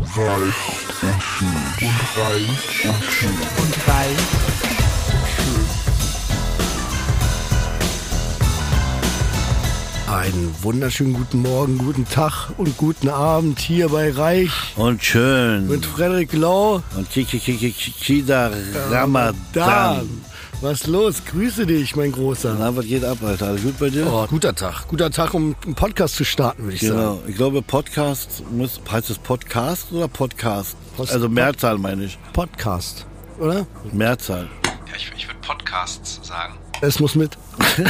Reich und schön. Und reich und schön. Und reich. Einen wunderschönen guten Morgen, guten Tag und guten Abend hier bei Reich und schön mit Frederik Lau und Kida Ramadan. Was los? Grüße dich, mein Großer. Na, was geht ab, Alter? Alles gut bei dir? Oh, guter Tag, um einen Podcast zu starten, würde ich sagen. Genau, ich glaube Podcast, heißt es Podcast oder Podcast? Also Mehrzahl meine ich. Podcast, oder? Mehrzahl. Ja, ich würde Podcasts sagen. Es muss mit.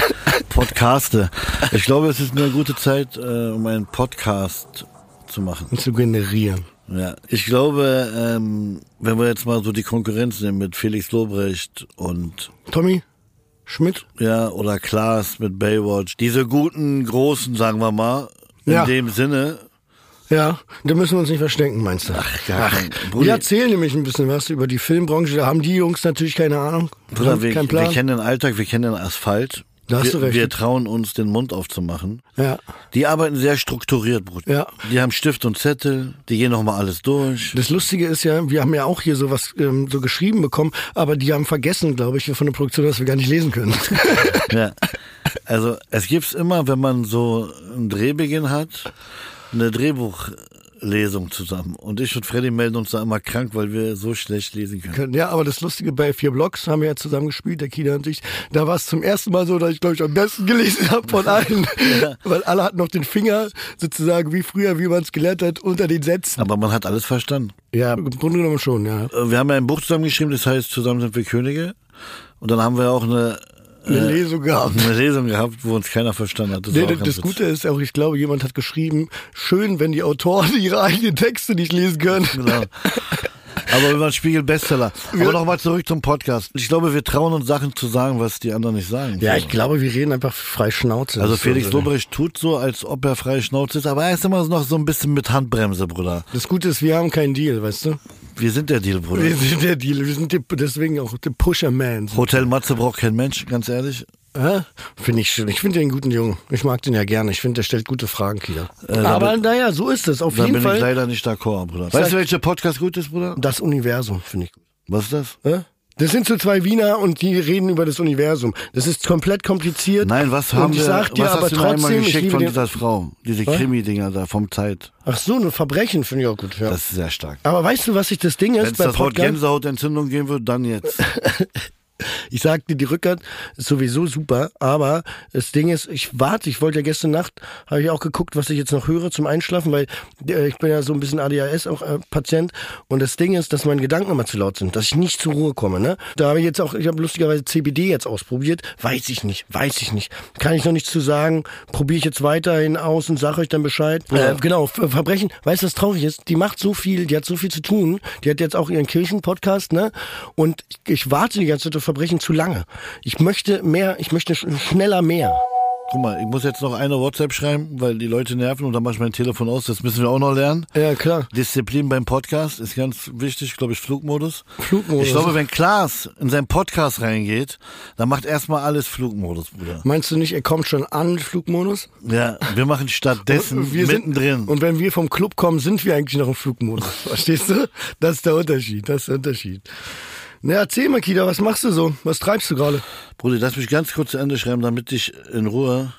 Podcaste. Ich glaube, es ist eine gute Zeit, um einen Podcast zu machen. Und zu generieren. Ja, ich glaube, wenn wir jetzt mal so die Konkurrenz nehmen mit Felix Lobrecht und Tommy Schmidt. Ja, oder Klaas mit Baywatch. Diese guten, großen, sagen wir mal, in dem Sinne. Ja, da müssen wir uns nicht verstecken, meinst du? Ach, wir erzählen nämlich ein bisschen was über die Filmbranche. Da haben die Jungs natürlich keine Ahnung. Bruder, wir kennen den Alltag, wir kennen den Asphalt. Da hast du recht. Wir trauen uns, den Mund aufzumachen. Ja. Die arbeiten sehr strukturiert, Bruder. Ja. Die haben Stift und Zettel, die gehen nochmal alles durch. Das Lustige ist ja, wir haben ja auch hier sowas so geschrieben bekommen, aber die haben vergessen, glaube ich, von der Produktion, dass wir gar nicht lesen können. Ja. Also es gibt's immer, wenn man so einen Drehbeginn hat, eine Drehbuchlesung zusammen. Und ich und Freddy melden uns da immer krank, weil wir so schlecht lesen können. Ja, aber das Lustige bei 4 Blocks haben wir ja zusammen gespielt, der Kida und ich. Da war es zum ersten Mal so, dass ich, glaube ich, am besten gelesen habe von allen. Ja. Weil alle hatten noch den Finger, sozusagen wie früher, wie man es gelernt hat, unter den Sätzen. Aber man hat alles verstanden. Ja, im Grunde genommen schon, ja. Wir haben ja ein Buch zusammengeschrieben, das heißt Zusammen sind wir Könige. Und dann haben wir auch eine Lesung gehabt, wo uns keiner verstanden hat. Das Gute ist auch, ich glaube, jemand hat geschrieben, schön, wenn die Autoren ihre eigenen Texte nicht lesen können. Genau. Aber wir waren Spiegel-Bestseller. Aber nochmal zurück zum Podcast. Ich glaube, wir trauen uns Sachen zu sagen, was die anderen nicht sagen. Ja, ich glaube, wir reden einfach frei Schnauze. Also Felix Lobrecht tut so, als ob er frei Schnauze ist, aber er ist immer noch so ein bisschen mit Handbremse, Bruder. Das Gute ist, wir haben keinen Deal, weißt du? Wir sind der Deal, Bruder. Wir sind der Deal, wir sind deswegen auch der Pusher-Man. Hotel Matze braucht kein Mensch, ganz ehrlich. Finde ich schön. Ich finde den einen guten Jungen. Ich mag den ja gerne. Ich finde, der stellt gute Fragen, Kida. Aber naja, so ist es. Auf jeden Fall. Da bin ich leider nicht d'accord, Bruder. Weißt du, welcher Podcast gut ist, Bruder? Das Universum, finde ich gut. Was ist das? Das sind so 2 Wiener und die reden über das Universum. Das ist komplett kompliziert. Nein, was hast du aber einmal geschickt von dieser Frau? Diese Krimi-Dinger da vom Zeit. Ach so, eine Verbrechen finde ich auch gut. Ja. Das ist sehr stark. Aber weißt du, was ich das Ding ist? Wenn es das Wort Gänsehautentzündung geben wird, dann jetzt. Ich sagte, die Rückert ist sowieso super, aber das Ding ist, ich wollte ja gestern Nacht, habe ich auch geguckt, was ich jetzt noch höre zum Einschlafen, weil ich bin ja so ein bisschen ADHS auch Patient und das Ding ist, dass meine Gedanken immer zu laut sind, dass ich nicht zur Ruhe komme, ne? Da habe ich jetzt auch, ich habe lustigerweise CBD jetzt ausprobiert, weiß ich nicht, kann ich noch nichts zu sagen, probiere ich jetzt weiterhin aus und sage euch dann Bescheid. Genau, Verbrechen, weißt du, was traurig ist? Die macht so viel, die hat so viel zu tun, die hat jetzt auch ihren Kirchenpodcast, ne? Und ich warte die ganze Zeit auf Verbrechen zu lange. Ich möchte schneller mehr. Guck mal, ich muss jetzt noch eine WhatsApp schreiben, weil die Leute nerven und dann mach ich mein Telefon aus. Das müssen wir auch noch lernen. Ja, klar. Disziplin beim Podcast ist ganz wichtig, glaube ich, Flugmodus. Ich glaube, wenn Klaas in seinen Podcast reingeht, dann macht erstmal alles Flugmodus, Bruder. Meinst du nicht, er kommt schon an Flugmodus? Ja, wir machen stattdessen mittendrin. Und wenn wir vom Club kommen, sind wir eigentlich noch im Flugmodus. Verstehst du? Das ist der Unterschied. Na, erzähl mal, Kida, was machst du so? Was treibst du gerade? Bruder, lass mich ganz kurz zu Ende schreiben, damit ich in Ruhe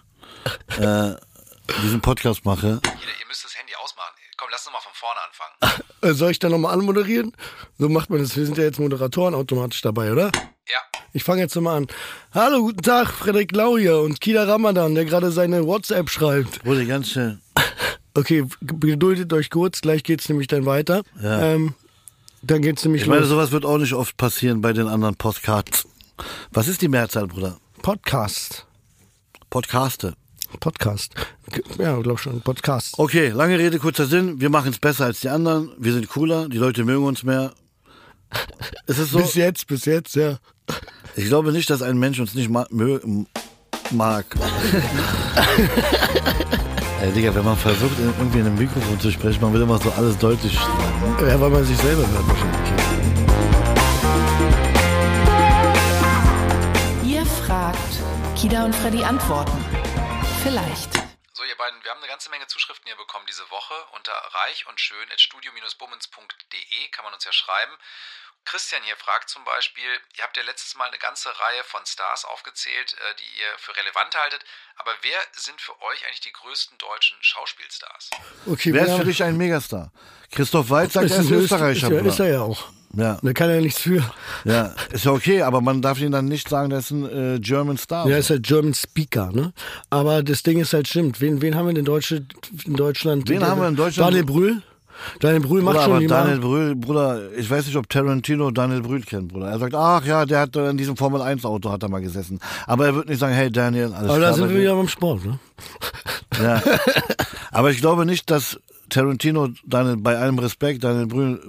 diesen Podcast mache. Ihr müsst das Handy ausmachen. Komm, lass uns mal von vorne anfangen. Soll ich da nochmal anmoderieren? So macht man das. Wir sind ja jetzt Moderatoren automatisch dabei, oder? Ja. Ich fange jetzt nochmal an. Hallo, guten Tag, Frederik Lau hier und Kida Ramadan, der gerade seine WhatsApp schreibt. Bruder, ganz schnell. Okay, geduldet euch kurz, gleich geht's nämlich dann weiter. Ja. Dann geht's nämlich los. Ich meine, sowas wird auch nicht oft passieren bei den anderen Podcasts. Was ist die Mehrzahl, Bruder? Podcast. Podcaste. Podcast. Ja, ich glaube schon, Podcast. Okay, lange Rede, kurzer Sinn. Wir machen es besser als die anderen. Wir sind cooler. Die Leute mögen uns mehr. Ist es so? Bis jetzt, ja. Ich glaube nicht, dass ein Mensch uns nicht mag. Ey, Digga, wenn man versucht, irgendwie in einem Mikrofon zu sprechen, man will immer so alles deutlich sagen. Ne? Ja, weil man sich selber hört wahrscheinlich. Ihr fragt, Kida und Freddy antworten. Vielleicht. So, ihr beiden, wir haben eine ganze Menge Zuschriften hier bekommen diese Woche. Unter reichundschön@studio-bummens.de kann man uns ja schreiben. Christian hier fragt zum Beispiel, ihr habt ja letztes Mal eine ganze Reihe von Stars aufgezählt, die ihr für relevant haltet, aber wer sind für euch eigentlich die größten deutschen Schauspielstars? Okay, Wer ist für dich ein Megastar? Christoph Waltz sagt, er ist Österreicher. Ist er ja auch. Ja. Da kann er nichts für. Ja, ist ja okay, aber man darf ihn dann nicht sagen, der ist ein German Star. Ja, ist halt German Speaker, ne? Aber das Ding ist halt, stimmt. Wen haben wir in Deutschland? Wen haben wir in Deutschland? Daniel Brühl? Daniel Brühl macht Bruder, schon aber die Daniel Brühl, Bruder, ich weiß nicht, ob Tarantino Daniel Brühl kennt, Bruder. Er sagt, ach ja, der hat in diesem Formel-1-Auto hat er mal gesessen. Aber er wird nicht sagen, hey Daniel, alles Aber klar. da sind wir wieder beim Sport, ne? Ja. Aber ich glaube nicht, dass Tarantino, bei allem Respekt, Daniel Brühl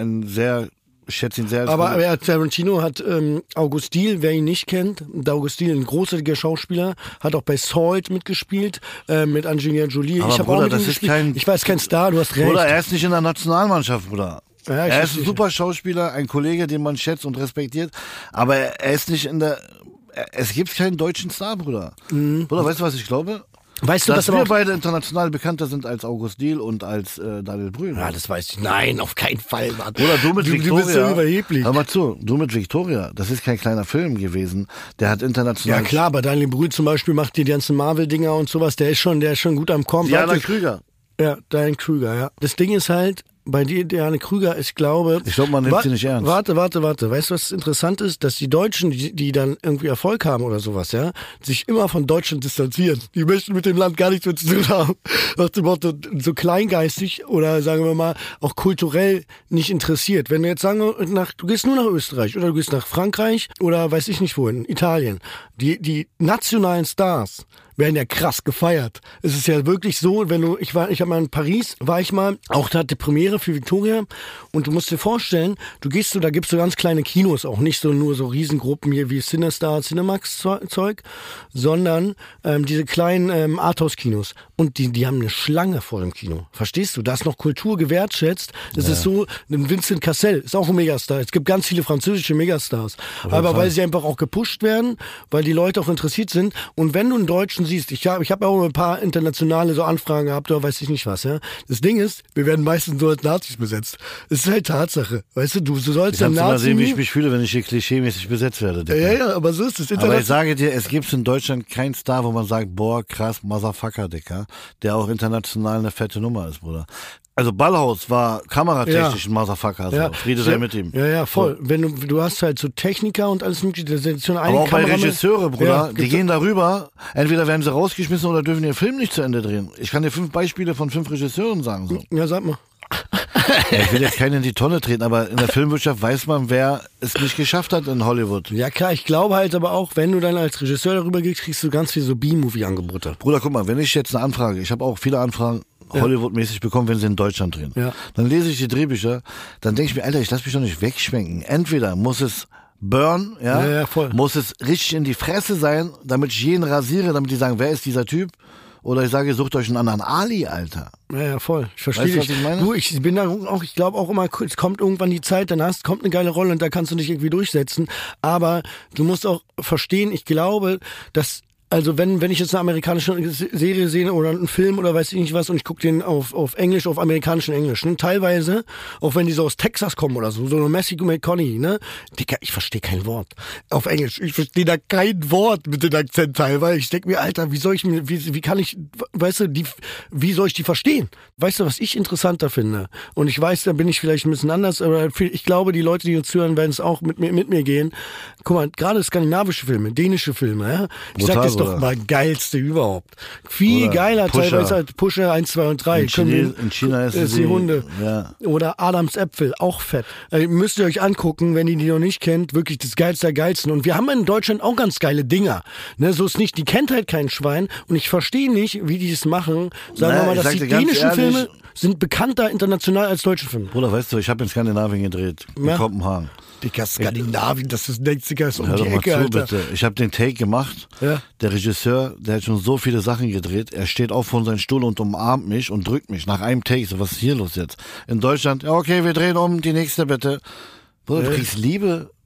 ich schätze ihn sehr. Aber Tarantino hat August Diehl, wer ihn nicht kennt, August Diehl, ein großartiger Schauspieler, hat auch bei Salt mitgespielt, mit Angelina Jolie. Aber ich habe Bruder, auch mit das ihm ist gespielt. Ich weiß, kein Star, du hast recht. Bruder, er ist nicht in der Nationalmannschaft, Bruder. Ja, er ist ein super Schauspieler, ein Kollege, den man schätzt und respektiert, aber er ist nicht es gibt keinen deutschen Star, Bruder. Bruder, weißt du, was ich glaube? Weißt du, dass was wir aber beide international bekannter sind als August Diehl und als Daniel Brühl. Ja, das weiß ich. Nein, auf keinen Fall, Mann. Oder du mit Victoria. Du bist so überheblich. Hör mal zu, du mit Victoria, das ist kein kleiner Film gewesen. Der hat international... Ja klar, aber Daniel Brühl zum Beispiel macht die ganzen Marvel-Dinger und sowas. Der ist schon gut am Kommen. Diana Krüger. Ja, Diana Krüger, ja. Das Ding ist halt, bei dir, Diana Krüger, ich glaube, man nimmt sie nicht ernst. Warte. Weißt du, was interessant ist? Dass die Deutschen, die dann irgendwie Erfolg haben oder sowas, ja, sich immer von Deutschland distanzieren. Die möchten mit dem Land gar nichts mehr zu tun haben. Nach dem Motto, so kleingeistig oder sagen wir mal, auch kulturell nicht interessiert. Wenn du jetzt sagen, du gehst nur nach Österreich oder du gehst nach Frankreich oder weiß ich nicht wohin, Italien. Die nationalen Stars werden ja krass gefeiert. Es ist ja wirklich so, ich habe mal in Paris, auch da hatte Premiere für Victoria und du musst dir vorstellen, da gibt's so ganz kleine Kinos, auch nicht so nur so Riesengruppen hier wie CineStar, Cinemax Zeug, sondern diese kleinen Arthouse-Kinos und die haben eine Schlange vor dem Kino. Verstehst du? Da ist noch Kultur gewertschätzt. Das ist so, ein Vincent Cassel ist auch ein Megastar. Es gibt ganz viele französische Megastars. Aber weil sie einfach auch gepusht werden, weil die Leute auch interessiert sind und wenn du einen Deutschen siehst, ich hab auch ein paar internationale so Anfragen gehabt oder weiß ich nicht was, ja. Das Ding ist, wir werden meistens so als Nazis besetzt. Das ist halt Tatsache. Weißt du, du sollst ein Nazi... mal sehen, wie ich mich fühle, wenn ich hier klischeemäßig besetzt werde. Digga. Ja, aber so ist es. Aber ich sage dir, es gibt in Deutschland keinen Star, wo man sagt, boah, krass, Motherfucker, Dicker, der auch international eine fette Nummer ist, Bruder. Also Ballhaus war kameratechnisch ein Motherfucker, so. Friede sei mit ihm. Ja, voll. So. Wenn du hast halt so Techniker und alles mögliche, das sind schon aber auch bei Regisseure, Bruder, die gehen darüber, entweder werden sie rausgeschmissen oder dürfen ihren Film nicht zu Ende drehen. Ich kann dir 5 Beispiele von 5 Regisseuren sagen, so. Ja, sag mal. Ja, ich will jetzt keinen in die Tonne treten, aber in der Filmwirtschaft weiß man, wer es nicht geschafft hat in Hollywood. Ja klar, ich glaube halt aber auch, wenn du dann als Regisseur darüber gehst, kriegst du ganz viel so B-Movie-Angebote. Bruder, guck mal, wenn ich jetzt eine Anfrage, ich habe auch viele Anfragen Hollywood-mäßig bekommen, wenn sie in Deutschland drehen. Ja. Dann lese ich die Drehbücher, dann denke ich mir, Alter, ich lass mich doch nicht wegschwenken. Entweder muss es burn, voll. Muss es richtig in die Fresse sein, damit ich jeden rasiere, damit die sagen, wer ist dieser Typ? Oder ich sage, sucht euch einen anderen Ali, Alter. Ja, voll. Ich verstehe dich. Was ich meine? Du, ich bin da auch, ich glaube auch immer, es kommt irgendwann die Zeit, kommt eine geile Rolle und da kannst du dich irgendwie durchsetzen. Aber du musst auch verstehen, ich glaube, dass Also wenn ich jetzt eine amerikanische Serie sehe oder einen Film oder weiß ich nicht was und ich gucke den auf Englisch, auf amerikanischen Englisch, ne? Teilweise, auch wenn die so aus Texas kommen oder so eine Matthew McConaughey, ne? Digga, ich verstehe kein Wort. Auf Englisch, ich verstehe da kein Wort mit dem Akzent teilweise. Ich denke mir, Alter, wie soll ich die verstehen? Weißt du, was ich interessanter finde? Und ich weiß, da bin ich vielleicht ein bisschen anders, aber ich glaube, die Leute, die uns zuhören, werden es auch mit mir gehen. Guck mal, gerade skandinavische Filme, dänische Filme, ja? Ich sag das doch mal geilste überhaupt. Viel oder geiler Pusher. Teilweise als Pusher 1, 2 und 3. In China ist die Hunde. Ja. Oder Adams Äpfel, auch fett. Müsst ihr euch angucken, wenn ihr die noch nicht kennt. Wirklich das Geilste der Geilsten. Und wir haben in Deutschland auch ganz geile Dinger. Ne, so ist nicht, die kennt halt kein Schwein. Und ich verstehe nicht, wie die das machen. Sagen wir mal, dass die dänischen Filme sind bekannter international als deutsche Filme. Bruder, weißt du, ich habe in Skandinavien gedreht. In Kopenhagen. Digga, Skandinavien, das ist nächstiges um die Ecke, Alter. Bitte. Ich habe den Take gemacht. Ja. Der Regisseur, der hat schon so viele Sachen gedreht. Er steht auf von seinem Stuhl und umarmt mich und drückt mich nach einem Take. So, was ist hier los jetzt? In Deutschland, ja, okay, wir drehen um, die nächste bitte. Bruder, du kriegst Liebe.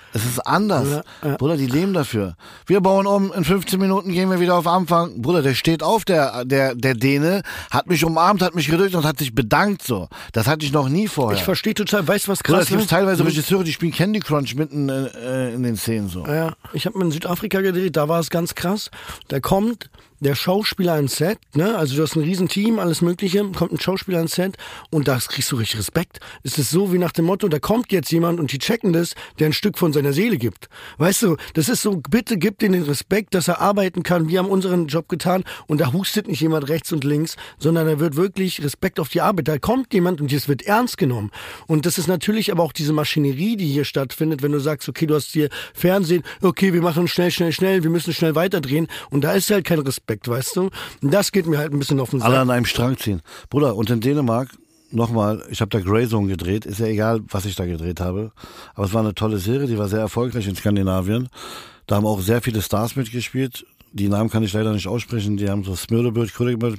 Es ist anders. Ja. Bruder, die leben dafür. Wir bauen um, in 15 Minuten gehen wir wieder auf Anfang. Bruder, der steht auf, der Däne, hat mich umarmt, hat mich gedrückt und hat sich bedankt so. Das hatte ich noch nie vorher. Ich verstehe total, weißt du was Bruder, krass es gibt ist? teilweise Regisseure, die spielen Candy Crunch mitten in den Szenen so. Ja, ich habe in Südafrika gedreht, da war es ganz krass. Da kommt der Schauspieler ans Set, ne? Also du hast ein Riesenteam, alles Mögliche, kommt ein Schauspieler ans Set und da kriegst du richtig Respekt. Es ist so wie nach dem Motto, da kommt jetzt jemand und die checken das, der ein Stück von seiner Seele gibt. Weißt du, das ist so, bitte gib ihm den Respekt, dass er arbeiten kann. Wir haben unseren Job getan und da hustet nicht jemand rechts und links, sondern da wird wirklich Respekt auf die Arbeit. Da kommt jemand und es wird ernst genommen. Und das ist natürlich aber auch diese Maschinerie, die hier stattfindet, wenn du sagst, okay, du hast hier Fernsehen, okay, wir machen schnell, wir müssen schnell weiterdrehen und da ist halt kein Respekt. Weißt du? Und das geht mir halt ein bisschen auf den Sack. Alle an einem Strang ziehen. Bruder, und in Dänemark, nochmal, ich habe da Greyzone gedreht, ist ja egal, was ich da gedreht habe, aber es war eine tolle Serie, die war sehr erfolgreich in Skandinavien. Da haben auch sehr viele Stars mitgespielt. Die Namen kann ich leider nicht aussprechen, die haben so Smørrebrød,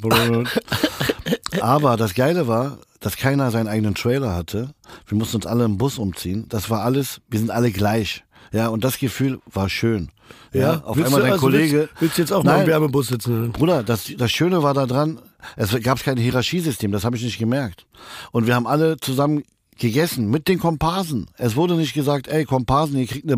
aber das Geile war, dass keiner seinen eigenen Trailer hatte. Wir mussten uns alle im Bus umziehen. Das war alles, wir sind alle gleich. Ja, und das Gefühl war schön. Ja, auf einmal dein Kollege. Willst du jetzt auch mal im Werbebus sitzen? Bruder, das Schöne war da dran, es gab kein Hierarchiesystem, das habe ich nicht gemerkt. Und wir haben alle zusammen gegessen mit den Komparsen. Es wurde nicht gesagt, ey Komparsen, ihr kriegt eine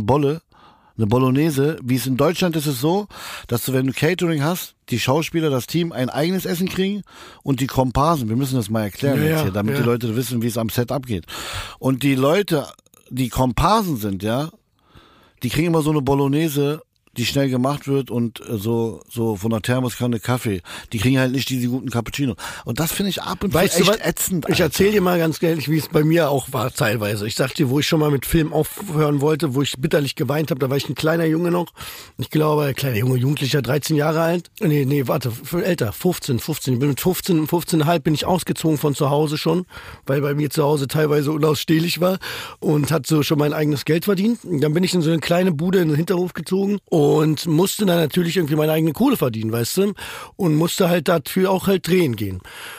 Bolognese. Wie es in Deutschland ist es so, dass du, wenn du Catering hast, die Schauspieler, das Team ein eigenes Essen kriegen und die Komparsen, wir müssen das mal erklären jetzt hier, damit die Leute wissen, wie es am Set abgeht. Und die Leute, die Komparsen sind, ja, die kriegen immer so eine Bolognese, die schnell gemacht wird und so von der Thermoskanne Kaffee. Die kriegen halt nicht diese guten Cappuccino. Und das finde ich ab und zu echt ätzend. Ich erzähle dir mal ganz ehrlich, wie es bei mir auch war teilweise. Ich sag dir, wo ich schon mal mit Film aufhören wollte, wo ich bitterlich geweint habe, da war ich ein kleiner Junge noch. Ich glaube, kleiner Junge, Jugendlicher, 13 Jahre alt. Nee, warte, älter, 15. Ich bin mit 15,5 bin ich ausgezogen von zu Hause schon, weil bei mir zu Hause teilweise unausstehlich war und hat so schon mein eigenes Geld verdient. Und dann bin ich in so eine kleine Bude in den Hinterhof gezogen und musste dann natürlich irgendwie meine eigene Kohle verdienen, weißt du? Und musste halt dafür auch halt drehen gehen.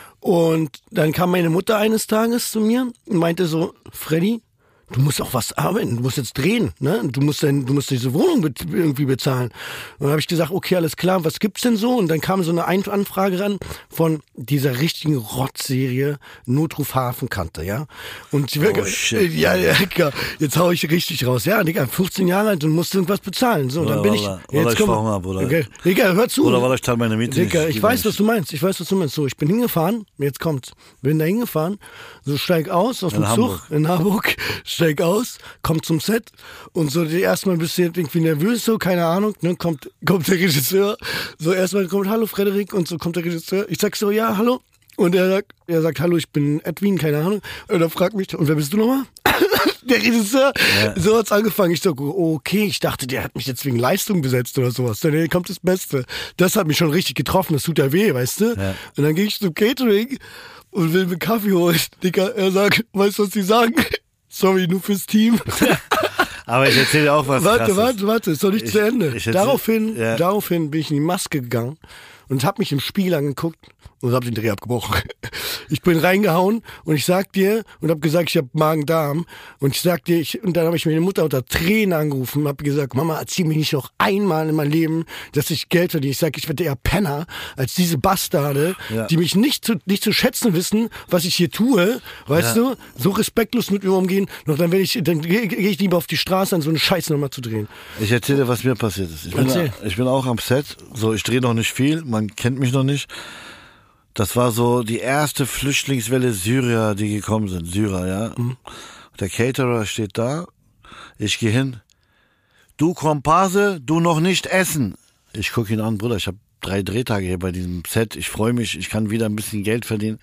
Und dann kam meine Mutter eines Tages zu mir und meinte so, Freddy, du musst auch was arbeiten, du musst jetzt drehen, ne? Du musst diese Wohnung irgendwie bezahlen. Und dann habe ich gesagt, okay, alles klar, was gibt's denn so? Und dann kam so eine Anfrage ran von dieser richtigen Rottserie Notruf Hafenkante, ja? Und shit. Ja, jetzt hau ich richtig raus. Ja, Digga, 15 Jahre alt und musste irgendwas bezahlen. So, dann bin ich. Jetzt komm, Digga, hör zu. Oder war ich Teil meiner Miete? Digga, ich weiß, was du meinst. So, ich bin hingefahren, jetzt kommt's. Bin da hingefahren, so steig aus dem Zug in Hamburg. Steig aus, kommt zum Set und so erstmal ein bisschen irgendwie nervös, so, keine Ahnung, ne, kommt der Regisseur, so erstmal kommt, hallo Frederik, und so kommt der Regisseur, ich sag so, ja, hallo, und er sagt, hallo, ich bin Edwin, keine Ahnung, und er fragt mich, und wer bist du nochmal? Der Regisseur, so hat's angefangen. Ich so, okay, ich dachte, der hat mich jetzt wegen Leistung besetzt oder sowas. Dann kommt das Beste. Das hat mich schon richtig getroffen, das tut ja weh, weißt du? Ja. Und dann gehe ich zum Catering und will mir Kaffee holen. Digga, er sagt, weißt du, was die sagen? Sorry, nur fürs Team. Aber ich erzähle dir auch was Warte, ist doch nicht zu Ende. Daraufhin bin ich in die Maske gegangen und habe mich im Spiegel angeguckt und habe den Dreh abgebrochen. Ich bin reingehauen und ich sag dir und habe gesagt, ich habe Magen-Darm und ich sag dir, und dann habe ich meine Mutter unter Tränen angerufen und habe gesagt, Mama, erzähl mir nicht noch einmal in meinem Leben, dass ich Geld verdiene. Ich sag, ich werde eher Penner als diese Bastarde, die mich nicht zu schätzen wissen, was ich hier tue, weißt du, so respektlos mit mir umgehen. Noch dann gehe ich lieber auf die Straße, an so eine Scheiße nochmal zu drehen. Ich erzähle dir, was mir passiert ist. Ich bin auch am Set, so, ich drehe noch nicht viel, man kennt mich noch nicht. Das war so die erste Flüchtlingswelle Syrer, die gekommen sind. Syrer, ja. Mhm. Der Caterer steht da. Ich gehe hin. Du Komparse, du noch nicht essen. Ich gucke ihn an, Bruder, ich habe 3 Drehtage hier bei diesem Set. Ich freue mich, ich kann wieder ein bisschen Geld verdienen.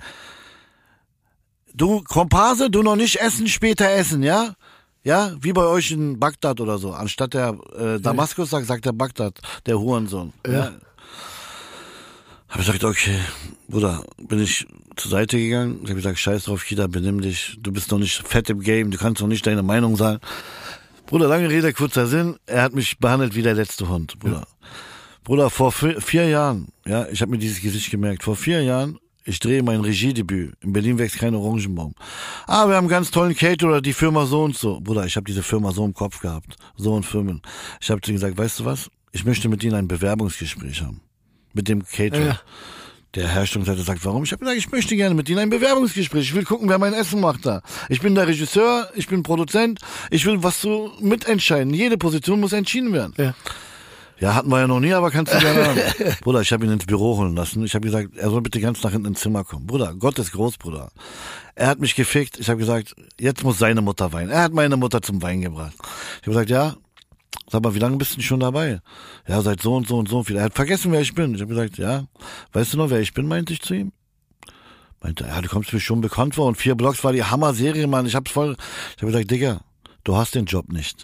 Du Komparse, du noch nicht essen, später essen, ja? Ja, wie bei euch in Bagdad oder so. Anstatt der Damaskus sagt der Bagdad, der Hurensohn. Ja. Hab ich gesagt, okay, Bruder, bin ich zur Seite gegangen. Ich habe gesagt, scheiß drauf, Kida, benimm dich. Du bist noch nicht fett im Game, du kannst noch nicht deine Meinung sagen. Bruder, lange Rede, kurzer Sinn. Er hat mich behandelt wie der letzte Hund, Bruder. Ja. Bruder, vor 4 Jahren, ja, ich habe mir dieses Gesicht gemerkt. Vor 4 Jahren Ich drehe mein Regiedebüt. In Berlin wächst kein Orangenbaum. Wir haben einen ganz tollen Caterer, die Firma so und so. Bruder, ich habe diese Firma so im Kopf gehabt. So ein Firmen. Ich habe zu ihm gesagt, weißt du was? Ich möchte mit Ihnen ein Bewerbungsgespräch haben. Mit dem Caterer. Ja. Der Herstellungsleiter sagt, warum? Ich habe gesagt, ich möchte gerne mit Ihnen ein Bewerbungsgespräch. Ich will gucken, wer mein Essen macht da. Ich bin der Regisseur, ich bin Produzent. Ich will was so mitentscheiden. Jede Position muss entschieden werden. Ja, hatten wir ja noch nie, aber kannst du gerne haben. Bruder, ich habe ihn ins Büro holen lassen. Ich habe gesagt, er soll bitte ganz nach hinten ins Zimmer kommen. Bruder, Gott ist groß, Bruder. Er hat mich gefickt. Ich habe gesagt, jetzt muss seine Mutter weinen. Er hat meine Mutter zum Weinen gebracht. Ich habe gesagt, ja, sag mal, wie lange bist du schon dabei? Ja, seit so und so und so viel. Er hat vergessen, wer ich bin. Ich habe gesagt, ja, weißt du noch, wer ich bin, meinte ich zu ihm. Meinte, ja, du kommst mir schon bekannt vor und 4 Blocks war die Hammer-Serie, Mann. Ich habe gesagt, Digga, du hast den Job nicht.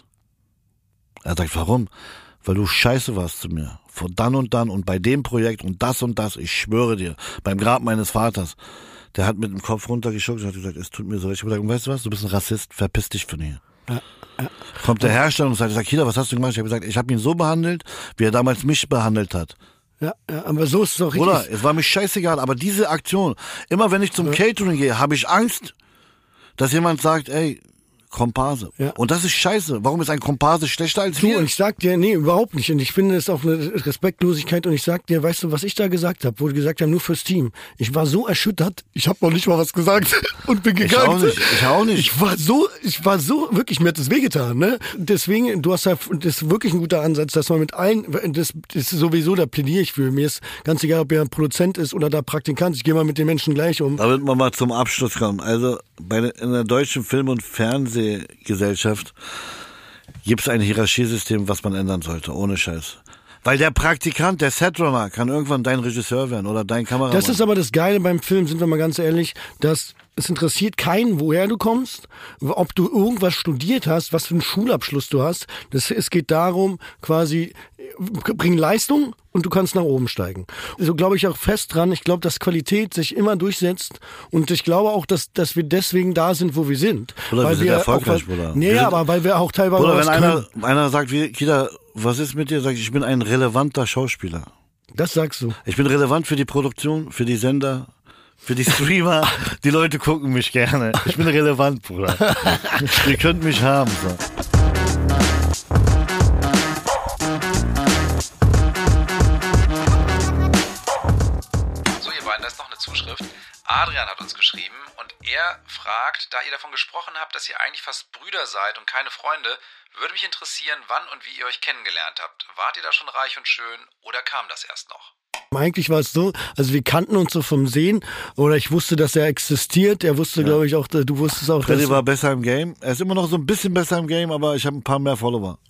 Er sagt, warum? Weil du scheiße warst zu mir. Vor dann und bei dem Projekt und das, ich schwöre dir, beim Grab meines Vaters. Der hat mit dem Kopf runtergeschuckt und hat gesagt, es tut mir so leid. Ich habe gesagt, weißt du was, du bist ein Rassist, verpiss dich von hier. Ja. Kommt der Hersteller und sagt, Kida, was hast du gemacht? Ich habe gesagt, ich habe ihn so behandelt, wie er damals mich behandelt hat. Ja, aber so ist es doch richtig. Bruder, es war mir scheißegal, aber diese Aktion, immer wenn ich zum Catering gehe, habe ich Angst, dass jemand sagt, ey, Komparse. Ja. Und das ist scheiße. Warum ist ein Komparse schlechter als wir? Und ich sag dir, nee, überhaupt nicht. Und ich finde es auch eine Respektlosigkeit. Und ich sag dir, weißt du, was ich da gesagt habe? Wo die gesagt haben, nur fürs Team. Ich war so erschüttert. Ich habe noch nicht mal was gesagt und bin gegangen. Ich auch nicht. Ich war so, wirklich, mir hat das wehgetan, ne? Deswegen, du hast ja, das ist wirklich ein guter Ansatz, dass man mit allen, das ist sowieso, da plädiere ich für. Mir ist ganz egal, ob er ein Produzent ist oder da Praktikant. Ich gehe mal mit den Menschen gleich um. Damit wir mal zum Abschluss kommen. Also, in der deutschen Film- und Fernsehgesellschaft gibt es ein Hierarchiesystem, was man ändern sollte, ohne Scheiß. Weil der Praktikant, der Setrunner, kann irgendwann dein Regisseur werden oder dein Kameramann. Das ist aber das Geile beim Film, sind wir mal ganz ehrlich, dass es interessiert keinen, woher du kommst, ob du irgendwas studiert hast, was für einen Schulabschluss du hast. Es geht darum, quasi, bring Leistung und du kannst nach oben steigen. So glaube ich auch fest dran. Ich glaube, dass Qualität sich immer durchsetzt und ich glaube auch, dass wir deswegen da sind, wo wir sind. Oder weil wir sind erfolgreich, Bruder. Nee, aber weil wir auch teilweise oder wenn einer sagt, Kida, was ist mit dir? Sag ich bin ein relevanter Schauspieler. Das sagst du. Ich bin relevant für die Produktion, für die Sender, für die Streamer. Die Leute gucken mich gerne. Ich bin relevant, Bruder. Ihr könnt mich haben. So. So, ihr beiden, da ist noch eine Zuschrift. Adrian hat uns geschrieben und er fragt, da ihr davon gesprochen habt, dass ihr eigentlich fast Brüder seid und keine Freunde, würde mich interessieren, wann und wie ihr euch kennengelernt habt. Wart ihr da schon reich und schön oder kam das erst noch? Eigentlich war es so, also wir kannten uns so vom Sehen oder ich wusste, dass er existiert. Er wusste, glaube ich, auch, du wusstest auch, Freddy war besser im Game. Er ist immer noch so ein bisschen besser im Game, aber ich habe ein paar mehr Follower.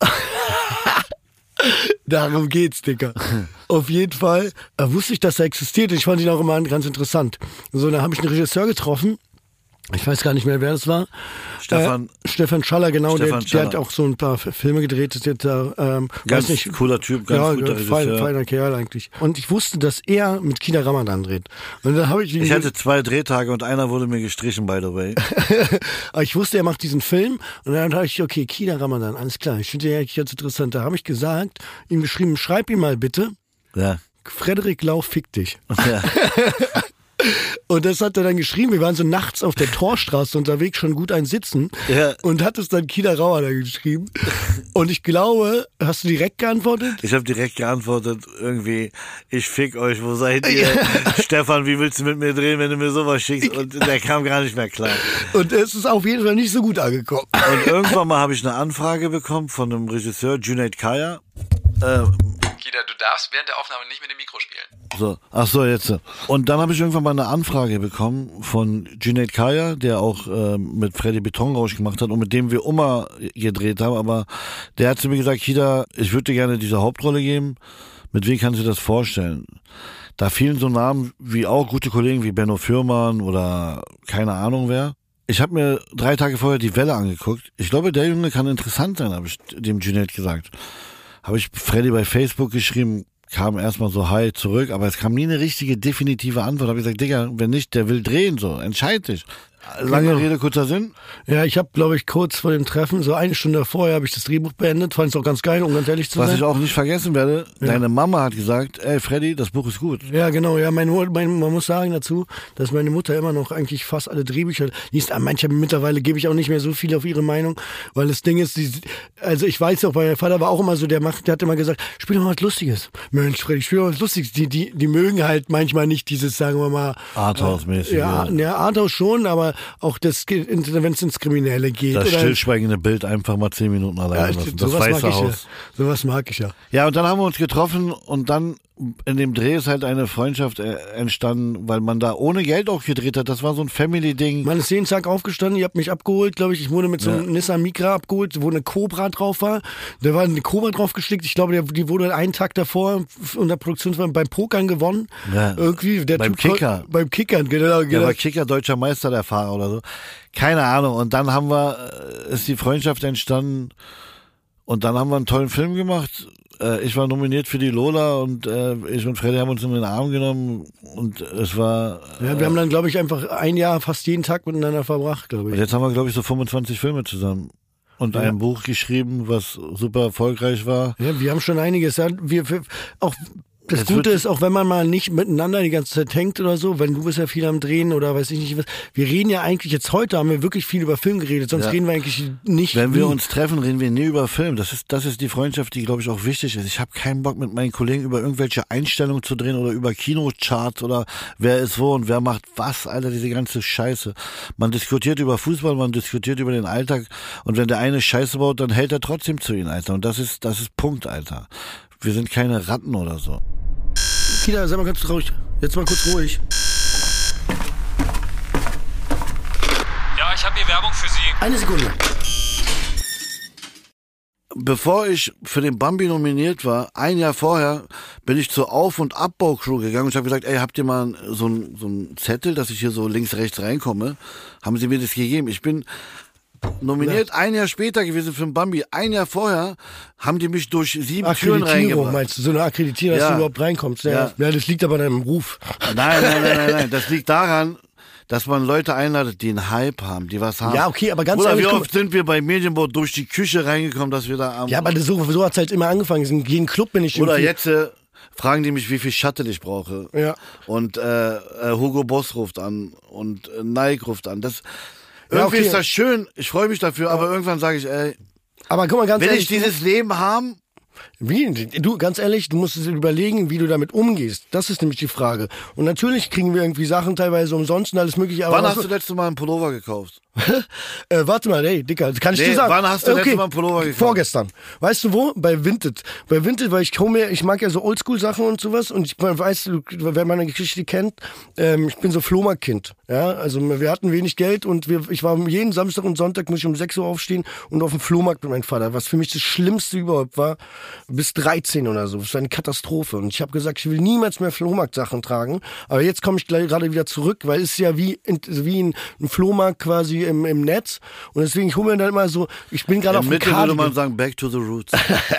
Darum geht's, Dicker. Auf jeden Fall wusste ich, dass er existiert. Ich fand ihn auch immer ganz interessant. So, da habe ich einen Regisseur getroffen. Ich weiß gar nicht mehr, wer das war. Stefan Schaller, genau. Der hat auch so ein paar Filme gedreht. Das jetzt, ganz nicht, cooler Typ, ganz guter Regisseur. Feiner Kerl eigentlich. Und ich wusste, dass er mit Kida Ramadan dreht. Und dann habe ich hatte 2 Drehtage und einer wurde mir gestrichen, by the way. Aber ich wusste, er macht diesen Film. Und dann habe ich, okay, Kida Ramadan, alles klar. Ich finde den eigentlich ganz interessant. Da habe ich gesagt, ihm geschrieben, schreib ihm mal bitte. Ja. Frederik Lau, fick dich. Ja. Und das hat er dann geschrieben. Wir waren so nachts auf der Torstraße unterwegs, schon gut ein Sitzen. Ja. Und hat es dann Kida Ramadan geschrieben. Und ich glaube, hast du direkt geantwortet? Ich habe direkt geantwortet, irgendwie, ich fick euch, wo seid ihr? Ja. Stefan, wie willst du mit mir drehen, wenn du mir sowas schickst? Und der kam gar nicht mehr klar. Und es ist auf jeden Fall nicht so gut angekommen. Und irgendwann mal habe ich eine Anfrage bekommen von einem Regisseur, Junaid Kaya. Kida, du darfst während der Aufnahme nicht mit dem Mikro spielen. So, ach so, jetzt. Und dann habe ich irgendwann mal eine Anfrage bekommen von Junaid Kaya, der auch mit Freddy Betonrausch gemacht hat und mit dem wir immer gedreht haben. Aber der hat zu mir gesagt, Kida, ich würde dir gerne diese Hauptrolle geben. Mit wem kannst du dir das vorstellen? Da fielen so Namen wie auch gute Kollegen wie Benno Fürmann oder keine Ahnung wer. Ich habe mir 3 Tage vorher die Welle angeguckt. Ich glaube, der Junge kann interessant sein, habe ich dem Junaid gesagt. Habe ich Freddy bei Facebook geschrieben, kam erstmal so hi zurück, aber es kam nie eine richtige definitive Antwort. Habe ich gesagt, Digga, wenn nicht, der will drehen, so, entscheid dich. Lange Genau. Rede, kurzer Sinn. Ja, ich habe, glaube ich, kurz vor dem Treffen, so eine Stunde vorher, habe ich das Drehbuch beendet. Fand es auch ganz geil, um ganz ehrlich zu Was sein. ich auch nicht vergessen werde, deine Mama hat gesagt, ey Freddy, das Buch ist gut. Ja, genau. Ja, man muss sagen dazu, dass meine Mutter immer noch eigentlich fast alle Drehbücher liest. Manche mittlerweile gebe ich auch nicht mehr so viel auf ihre Meinung, weil das Ding ist, also ich weiß auch, mein Vater war auch immer so, der hat immer gesagt, spiel doch mal was Lustiges. Mensch, Freddy, spiel mal was Lustiges. Die mögen halt manchmal nicht dieses, sagen wir mal, Arthouse-mäßig. ja, Arthouse schon, aber auch das, wenn es ins Kriminelle geht. Das oder stillschweigende Bild einfach mal 10 Minuten alleine lassen. Das sowas mag Weiße ich ja. Haus. Sowas mag ich ja. Ja, und dann haben wir uns getroffen und dann in dem Dreh ist halt eine Freundschaft entstanden, weil man da ohne Geld auch gedreht hat. Das war so ein Family-Ding. Man ist jeden Tag aufgestanden, ihr habt mich abgeholt, glaube ich. Ich wurde mit so einem Nissan Micra abgeholt, wo eine Cobra drauf war. Da war eine Cobra drauf gestickt. Ich glaube, die wurde einen Tag davor unter Produktionsfirma beim Pokern gewonnen. Ja. Irgendwie. Der Beim Typ Kicker. Beim Kickern, genau. Der war Kicker, deutscher Meister, der Fahrer oder so. Keine Ahnung. Und dann ist die Freundschaft entstanden. Und dann haben wir einen tollen Film gemacht. Ich war nominiert für die Lola und ich und Freddy haben uns in den Arm genommen und es war... Ja, wir haben dann, glaube ich, einfach ein Jahr fast jeden Tag miteinander verbracht, glaube Und ich. jetzt haben wir, glaube ich, so 25 Filme zusammen. Und ein Buch geschrieben, was super erfolgreich war. Ja, wir haben schon einiges. Ja, auch das Gute ist, auch wenn man mal nicht miteinander die ganze Zeit hängt oder so, wenn du bist ja viel am Drehen oder weiß ich nicht was. Wir reden ja eigentlich, jetzt heute haben wir wirklich viel über Film geredet, sonst reden wir eigentlich nicht. Wenn wir uns treffen, reden wir nie über Film. Das ist die Freundschaft, die, glaube ich, auch wichtig ist. Ich habe keinen Bock, mit meinen Kollegen über irgendwelche Einstellungen zu drehen oder über Kinocharts oder wer ist wo und wer macht was, Alter, diese ganze Scheiße. Man diskutiert über Fußball, man diskutiert über den Alltag und wenn der eine Scheiße baut, dann hält er trotzdem zu ihnen, Alter. Und das ist Punkt, Alter. Wir sind keine Ratten oder so. Kida, sei mal ganz ruhig. Jetzt mal kurz ruhig. Ja, ich habe hier Werbung für Sie. Eine Sekunde. Bevor ich für den Bambi nominiert war, ein Jahr vorher, bin ich zur Auf- und Abbaukrew gegangen und ich habe gesagt, ey, habt ihr mal so einen Zettel, dass ich hier so links, rechts reinkomme? Haben sie mir das gegeben? Ich bin nominiert ein Jahr später gewesen für den Bambi. Ein Jahr vorher haben die mich durch 7 Türen reingebracht. Meinst du, so eine Akkreditierung, dass du überhaupt reinkommst? Ja, das liegt aber an deinem Ruf. Nein. Das liegt daran, dass man Leute einladet, die einen Hype haben, die was haben. Ja, okay, aber ganz Oder ehrlich, wie oft sind wir bei Medienboard durch die Küche reingekommen, dass wir da am... Ja, aber so hat's halt immer angefangen. In jedem Club bin ich Oder irgendwie... jetzt fragen die mich, wie viel Shuttle ich brauche. Ja. Und Hugo Boss ruft an und Nike ruft an. Irgendwie ist das schön, ich freue mich dafür, aber irgendwann sage ich, ey, aber guck mal, ganz will ehrlich, ich dieses Leben haben? ganz ehrlich, du musst es überlegen, wie du damit umgehst. Das ist nämlich die Frage. Und natürlich kriegen wir irgendwie Sachen teilweise umsonst und alles mögliche. Aber Wann hast du das letzte Mal einen Pullover gekauft? Warte mal, ey, Dicker, kann ich dir sagen? Wann hast du letztes Mal einen Pullover gekauft? Vorgestern. Weißt du wo? Bei Vinted. Bei Vinted, weil ich mag ja so Oldschool-Sachen und sowas und ich weiß, wer meine Geschichte kennt, ich bin so Flohmarktkind. Ja, also wir hatten wenig Geld und ich war jeden Samstag und Sonntag muss ich um 6 Uhr aufstehen und auf dem Flohmarkt mit meinem Vater, was für mich das Schlimmste überhaupt war, bis 13 oder so. Das war eine Katastrophe und ich habe gesagt, ich will niemals mehr Flohmarkt-Sachen tragen, aber jetzt komme ich gerade wieder zurück, weil es ist ja wie ein Flohmarkt quasi im Netz und deswegen, ich hole mir dann immer so, ich bin gerade auf dem Mitte würde man sagen, back to the roots.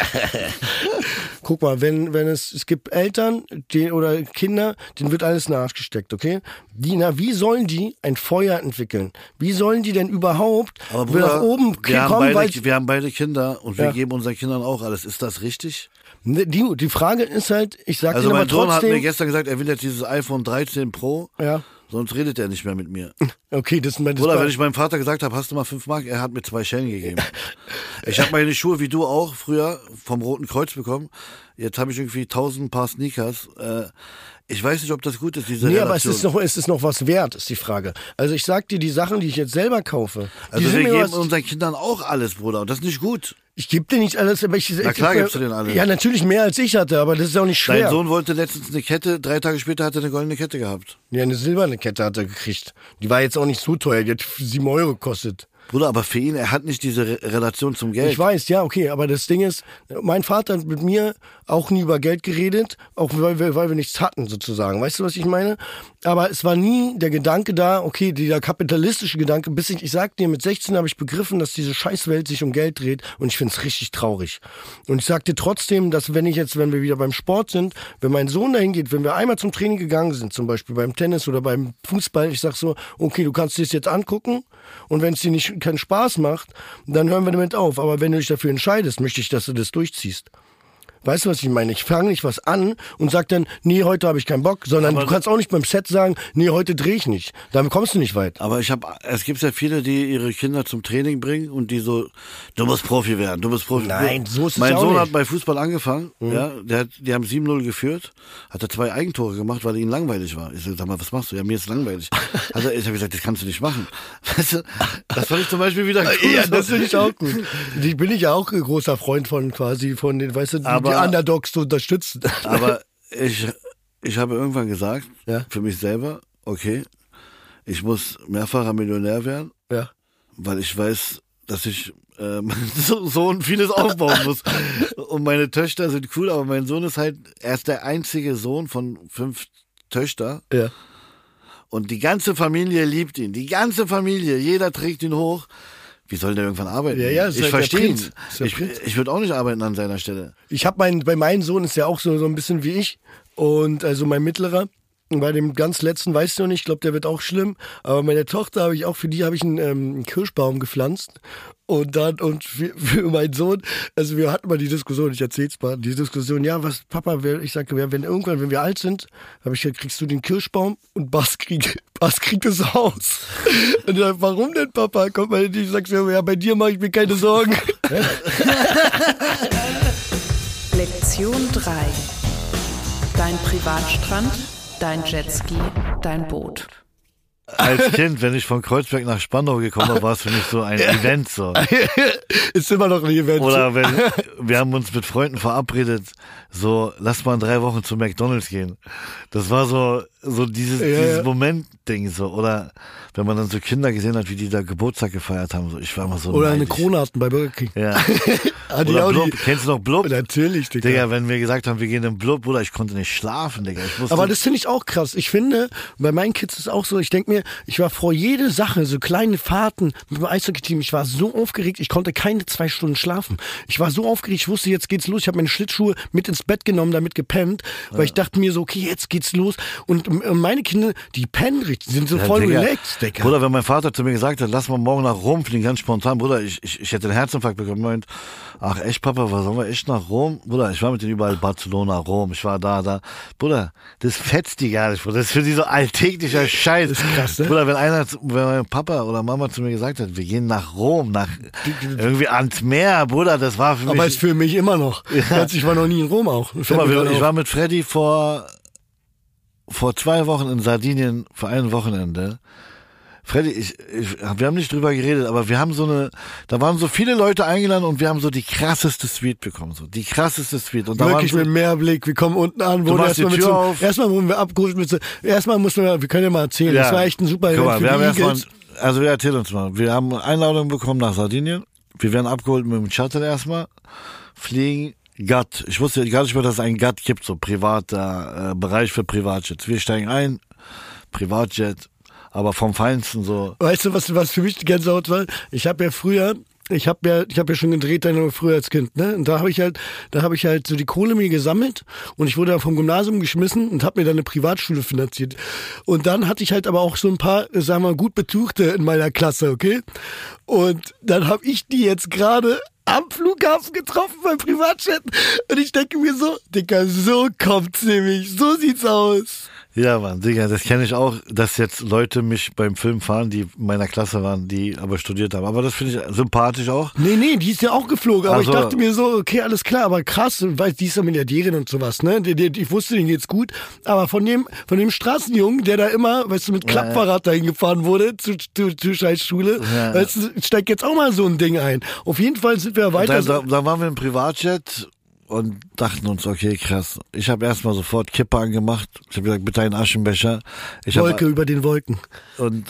Guck mal, wenn es gibt Eltern oder Kinder, denen wird alles in den Arsch gesteckt, okay? Wie sollen die ein Feuer entwickeln? Wie sollen die denn überhaupt nach oben kommen? Wir haben beide Kinder und wir geben unseren Kindern auch alles. Ist das richtig? Die Frage ist halt, ich sag also dir aber mein Sohn trotzdem... hat mir gestern gesagt, er will jetzt dieses iPhone 13 Pro, Ja. sonst redet er nicht mehr mit mir. Okay, das Oder wenn ich meinem Vater gesagt habe, hast du mal 5 Mark, er hat mir 2 Schellen gegeben. Ich habe meine Schuhe, wie du auch, früher vom Roten Kreuz bekommen. Jetzt habe ich irgendwie 1000 Paar Sneakers. Ich weiß nicht, ob das gut ist, diese Relation. Aber es ist noch was wert, ist die Frage. Also ich sag dir, die Sachen, die ich jetzt selber kaufe... Also wir geben unseren Kindern auch alles, Bruder, und das ist nicht gut. Ich gebe dir nicht alles, aber Na klar gibst du denen alles. Ja, natürlich mehr als ich hatte, aber das ist auch nicht schwer. Dein Sohn wollte letztens eine Kette, 3 Tage später hat er eine goldene Kette gehabt. Ja, eine silberne Kette hat er gekriegt. Die war jetzt auch nicht so teuer, die hat 7 € gekostet. Bruder, aber für ihn, er hat nicht diese Relation zum Geld. Ich weiß, ja, okay, aber das Ding ist, mein Vater hat mit mir auch nie über Geld geredet, auch weil wir nichts hatten sozusagen. Weißt du, was ich meine? Aber es war nie der Gedanke da, okay, dieser kapitalistische Gedanke, ich sag dir, mit 16 habe ich begriffen, dass diese Scheißwelt sich um Geld dreht und ich find's richtig traurig. Und ich sag dir trotzdem, dass wenn wir wieder beim Sport sind, wenn mein Sohn dahin geht, wenn wir einmal zum Training gegangen sind, zum Beispiel beim Tennis oder beim Fußball, ich sag so, okay, du kannst dir das jetzt angucken und wenn es dir keinen Spaß macht, dann hören wir damit auf. Aber wenn du dich dafür entscheidest, möchte ich, dass du das durchziehst. Weißt du, was ich meine? Ich fange nicht was an und sag dann, nee, heute habe ich keinen Bock, sondern du kannst auch nicht beim Set sagen, nee, heute drehe ich nicht. Damit kommst du nicht weit. Aber es gibt ja viele, die ihre Kinder zum Training bringen und die so, du musst Profi werden, du musst Profi werden. Nein, so ist es Mein auch Sohn nicht. hat bei Fußball angefangen, ja, die haben 7-0 geführt, hat er 2 Eigentore gemacht, weil ihnen langweilig war. Ich so, sag mal, was machst du? Ja, mir ist langweilig. Also ich habe gesagt, das kannst du nicht machen. Weißt du, das fand ich zum Beispiel wieder cool. Ja, das finde ich auch gut. Die bin ich ja auch ein großer Freund von den, weißt du, die Underdogs zu unterstützen. Aber ich habe irgendwann gesagt, Ja. für mich selber, okay, ich muss mehrfacher Millionär werden, Ja. weil ich weiß, dass ich meinen Sohn vieles aufbauen muss. Und meine Töchter sind cool, aber mein Sohn ist er ist der einzige Sohn von 5 Töchtern. Ja. Und die ganze Familie liebt ihn. Die ganze Familie, jeder trägt ihn hoch. Wie soll der irgendwann arbeiten? Ja, ist ich halt der verstehe ihn. Prinz. Ist der Prinz. Ich würde auch nicht arbeiten an seiner Stelle. Ich habe bei meinem Sohn ist ja auch so ein bisschen wie ich und also mein Mittlerer. Und bei dem ganz letzten weißt du noch nicht, ich glaube, der wird auch schlimm. Aber meine Tochter habe ich einen Kirschbaum gepflanzt. Und für meinen Sohn, also wir hatten mal die Diskussion, ich erzähl's mal, die Diskussion, ja, was, Papa, ich sage, wenn wir alt sind, habe ich gesagt, kriegst du den Kirschbaum und Bas kriegt das Haus. Und dann, warum denn, Papa? Kommt mal, ich sag so, ja, bei dir mache ich mir keine Sorgen. Lektion 3. Dein Privatstrand, dein Jetski, dein Boot. Als Kind, wenn ich von Kreuzberg nach Spandau gekommen bin, war es für mich so ein Event so. Ist immer noch ein Event. Oder wir haben uns mit Freunden verabredet, so, lass mal in 3 Wochen zu McDonald's gehen. Das war so dieses Moment-Ding so. Oder wenn man dann so Kinder gesehen hat, wie die da Geburtstag gefeiert haben, so, ich war immer so Oder eine neidisch. Krone hatten bei Burger King. Ja. Hatte ich Oder auch Blub. die- Kennst du noch Blub? Natürlich, Digga. Digga, wenn wir gesagt haben, wir gehen in Blub, Bruder, ich konnte nicht schlafen, Digga. Aber das finde ich auch krass. Ich finde, bei meinen Kids ist es auch so, ich denke mir, ich war vor jede Sache, so kleine Fahrten mit dem Eishockey-Team, ich war so aufgeregt, ich konnte keine 2 Stunden schlafen. Ich war so aufgeregt, ich wusste, jetzt geht's los. Ich habe meine Schlittschuhe mit ins Bett genommen, damit gepennt, weil ich dachte mir so, okay, jetzt geht's los. Und meine Kinder, die pennen richtig, die sind so voll Digga. relaxed, Digga. Bruder, wenn mein Vater zu mir gesagt hat, lass mal morgen nach Rom fliegen, ganz spontan, Bruder, ich hätte einen Herzinfarkt bekommen. Meint, ach echt, Papa, was sollen wir echt nach Rom? Bruder, ich war mit denen überall, Barcelona, Rom, ich war da. Bruder, das fetzt die gar nicht, Bruder. Das ist für die so alltäglicher Scheiß. Das ist krass, ne? Bruder, wenn mein Papa oder Mama zu mir gesagt hat, wir gehen nach Rom, irgendwie ans Meer, Bruder, das war für mich. Aber ist für mich immer noch. Ich war noch nie in Rom auch. Guck mal, ich war mit Freddy vor 2 Wochen in Sardinien für ein Wochenende. Freddy, wir haben nicht drüber geredet, aber wir haben da waren so viele Leute eingeladen und wir haben so die krasseste Suite bekommen, so die krasseste Suite. Und da Wirklich waren mit Meerblick, wir kommen unten an, Du machst die Tür auf. erstmal wurden wir abgeholt wir können ja mal erzählen, das war echt ein super Guck Event mal, für wir haben die Eagles. wir erzählen uns mal. Wir haben eine Einladung bekommen nach Sardinien. Wir werden abgeholt mit dem Shuttle erstmal, fliegen. GATT. Ich wusste gar nicht mehr, dass es einen GATT gibt, so privater Bereich für Privatjets. Wir steigen ein, Privatjet, aber vom Feinsten so. Weißt du, was für mich die Gänsehaut war? Ich habe ja schon gedreht, dann früher als Kind, ne? Und da habe ich halt so die Kohle mir gesammelt und ich wurde dann vom Gymnasium geschmissen und habe mir dann eine Privatschule finanziert. Und dann hatte ich halt aber auch so ein paar, sagen wir mal, gut Betuchte in meiner Klasse, okay? Und dann habe ich die jetzt gerade am Flughafen getroffen beim Privatjet und ich denke mir so, Digga, so kommt's nämlich, so sieht's aus. Ja, Mann, Digga, das kenne ich auch, dass jetzt Leute mich beim Film fahren, die in meiner Klasse waren, die aber studiert haben. Aber das finde ich sympathisch auch. Nee, die ist ja auch geflogen, aber Also- ich dachte mir so, okay, alles klar, aber krass, weil die ist ja Milliardärin und sowas, ne? Ich wusste, denen geht's gut, aber von dem Straßenjungen, der da immer, weißt du, mit Klappfahrrad dahin gefahren wurde, zur Scheißschule, Ja. weißt du, steigt jetzt auch mal so ein Ding ein. Auf jeden Fall sind wir weiter. Da waren wir im Privatjet und dachten uns, okay, krass. Ich habe erstmal sofort Kippe angemacht. Ich habe gesagt, bitte einen Aschenbecher. Wolke über den Wolken. Und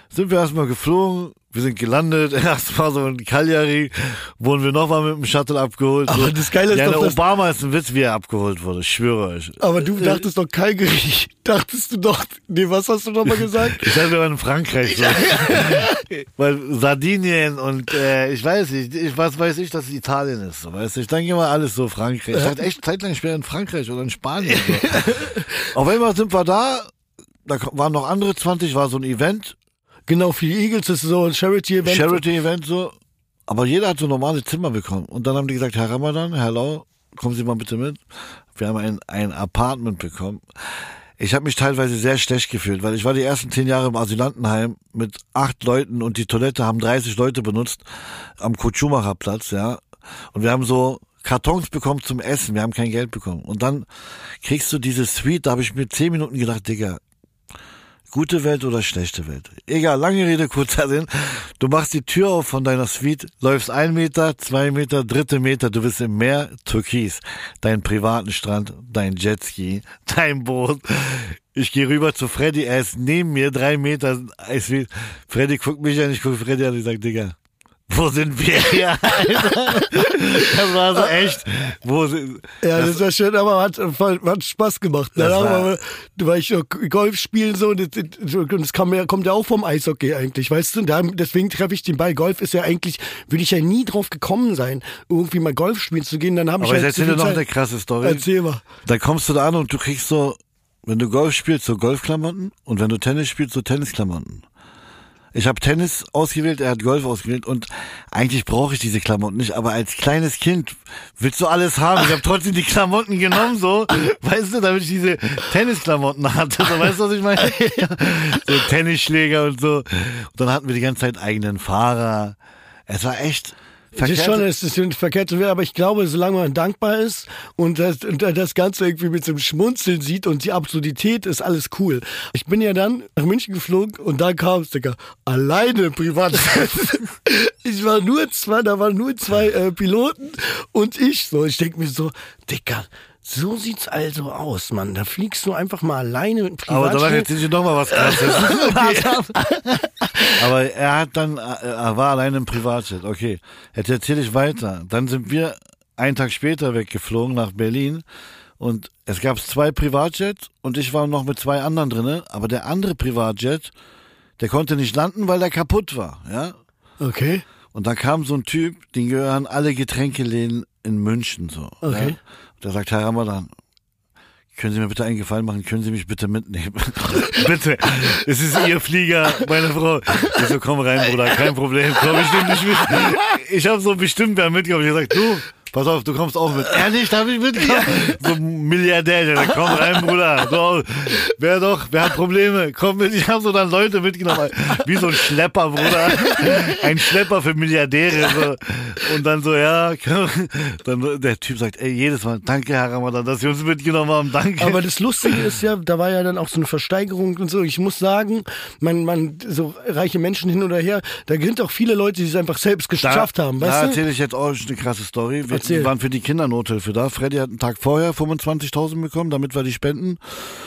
sind wir erstmal geflogen. Wir sind gelandet, erstmal so in Cagliari, wurden wir nochmal mit dem Shuttle abgeholt. Aber so. das Geile ist doch, Obama ist ein Witz, wie er abgeholt wurde, ich schwöre euch. Aber du dachtest doch Calgary, dachtest du doch, nee, was hast du nochmal gesagt? Ich dachte, wir waren in Frankreich. So. Weil Sardinien und ich weiß nicht, was weiß ich, dass es Italien ist. So, weißt du? Ich denke immer alles so Frankreich. Ich dachte echt zeitlang, ich wäre in Frankreich oder in Spanien. So. Auf einmal sind wir da waren noch andere 20, war so ein Event. Genau, für die Eagles, das ist so ein Charity-Event. Charity-Event, so. Aber jeder hat so normale Zimmer bekommen. Und dann haben die gesagt, Herr Ramadan, Herr Lau, kommen Sie mal bitte mit. Wir haben ein Apartment bekommen. Ich habe mich teilweise sehr schlecht gefühlt, weil ich war die ersten 10 Jahre im Asylantenheim mit 8 Leuten und die Toilette haben 30 Leute benutzt am Kurt-Schumacher-Platz, ja. Und wir haben so Kartons bekommen zum Essen, wir haben kein Geld bekommen. Und dann kriegst du diese Suite, da habe ich mir 10 Minuten gedacht, Digga, gute Welt oder schlechte Welt? Egal, lange Rede, kurzer Sinn. Du machst die Tür auf von deiner Suite, läufst 1 Meter, 2 Meter, 3. Meter, du bist im Meer, Türkis. Deinen privaten Strand, dein Jetski, dein Boot. Ich gehe rüber zu Freddy, er ist neben mir, 3 Meter. Freddy guckt mich an, ich gucke Freddy an und ich sage, Digga, wo sind wir hier, Alter? Das war so echt. Das war schön, aber hat Spaß gemacht. Danach war ich noch Golf spielen so und das kommt ja auch vom Eishockey eigentlich, weißt du? Deswegen treffe ich den Ball. Golf ist ja eigentlich, würde ich ja nie drauf gekommen sein, irgendwie mal Golf spielen zu gehen. Dann habe ich halt erzähl dir noch eine krasse Story. Erzähl mal. Da kommst du da an und du kriegst so, wenn du Golf spielst, so Golfklamotten und wenn du Tennis spielst, so Tennisklamotten. Ich habe Tennis ausgewählt, er hat Golf ausgewählt und eigentlich brauche ich diese Klamotten nicht, aber als kleines Kind willst du alles haben. Ich habe trotzdem die Klamotten genommen, so, weißt du, damit ich diese Tennisklamotten hatte, so, weißt du, was ich meine? So Tennisschläger und so. Und dann hatten wir die ganze Zeit eigenen Fahrer. Es war echt es ist schon verkehrt, aber ich glaube, solange man dankbar ist und das Ganze irgendwie mit so einem Schmunzeln sieht und die Absurdität ist alles cool. Ich bin ja dann nach München geflogen und da kam es, Digga, alleine privat. Da waren nur zwei Piloten und ich so. Ich denke mir so, Digga, so sieht's also aus, Mann. Da fliegst du einfach mal alleine mit dem Aber da erzähl ich noch mal was Krasses. Aber er war alleine im Privatjet. Okay, jetzt erzähle ich weiter. Dann sind wir einen Tag später weggeflogen nach Berlin und es gab 2 Privatjets und ich war noch mit 2 anderen drinne. Aber der andere Privatjet, der konnte nicht landen, weil der kaputt war. Ja. Okay. Und dann kam so ein Typ, den gehören alle Getränkeläden in München so. Okay. Ja? Da sagt Herr Ramadan, können Sie mir bitte einen Gefallen machen, können Sie mich bitte mitnehmen? Bitte, es ist Ihr Flieger, meine Frau. Ich so, komm rein, Bruder, kein Problem, komm, ich nehme dich mit. Ich habe so bestimmt wer mitgekommen. Ich gesagt, du, pass auf, du kommst auch mit. Ehrlich, darf ich mitkommen? So ein Milliardär, der sagt, komm rein, Bruder. So, wer hat Probleme? Komm mit. Ich habe so dann Leute mitgenommen, wie so ein Schlepper, Bruder. Ein Schlepper für Milliardäre. So. Und dann so, ja, dann der Typ sagt, ey, jedes Mal, danke, Herr Ramadan, dass Sie uns mitgenommen haben, danke. Aber das Lustige ist ja, da war ja dann auch so eine Versteigerung und so. Ich muss sagen, man so reiche Menschen hin oder her, da sind auch viele Leute, die es einfach selbst geschafft haben, weißt du? Da erzähle ich jetzt auch eine krasse Story. Wir waren für die Kindernothilfe da. Freddy hat einen Tag vorher 25.000 bekommen, damit wir die spenden.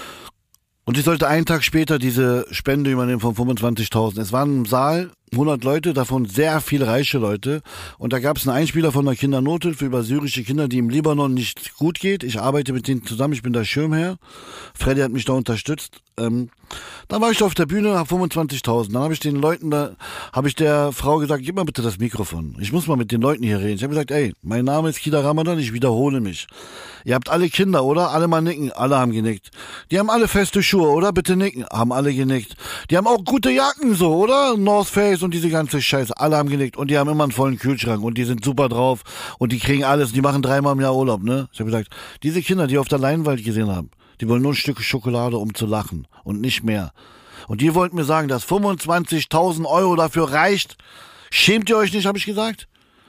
Und ich sollte einen Tag später diese Spende übernehmen von 25.000. Es waren im Saal 100 Leute, davon sehr viele reiche Leute. Und da gab es einen Einspieler von der Kindernothilfe über syrische Kinder, die im Libanon nicht gut geht. Ich arbeite mit denen zusammen, ich bin der Schirmherr. Freddy hat mich da unterstützt. Dann war ich da auf der Bühne, habe 25.000. Dann habe ich den Leuten der Frau gesagt, gib mal bitte das Mikrofon. Ich muss mal mit den Leuten hier reden. Ich habe gesagt, ey, mein Name ist Kida Ramadan, ich wiederhole mich. Ihr habt alle Kinder, oder? Alle mal nicken. Alle haben genickt. Die haben alle feste Schuhe, oder? Bitte nicken. Haben alle genickt. Die haben auch gute Jacken, so, oder? North Face und diese ganze Scheiße. Alle haben genickt. Und die haben immer einen vollen Kühlschrank. Und die sind super drauf. Und die kriegen alles. Die machen 3-mal im Jahr Urlaub, ne? Ich habe gesagt, diese Kinder, die auf der Leinwand gesehen haben, die wollen nur ein Stück Schokolade, um zu lachen. Und nicht mehr. Und die wollten mir sagen, dass 25.000 Euro dafür reicht. Schämt ihr euch nicht, habe ich gesagt?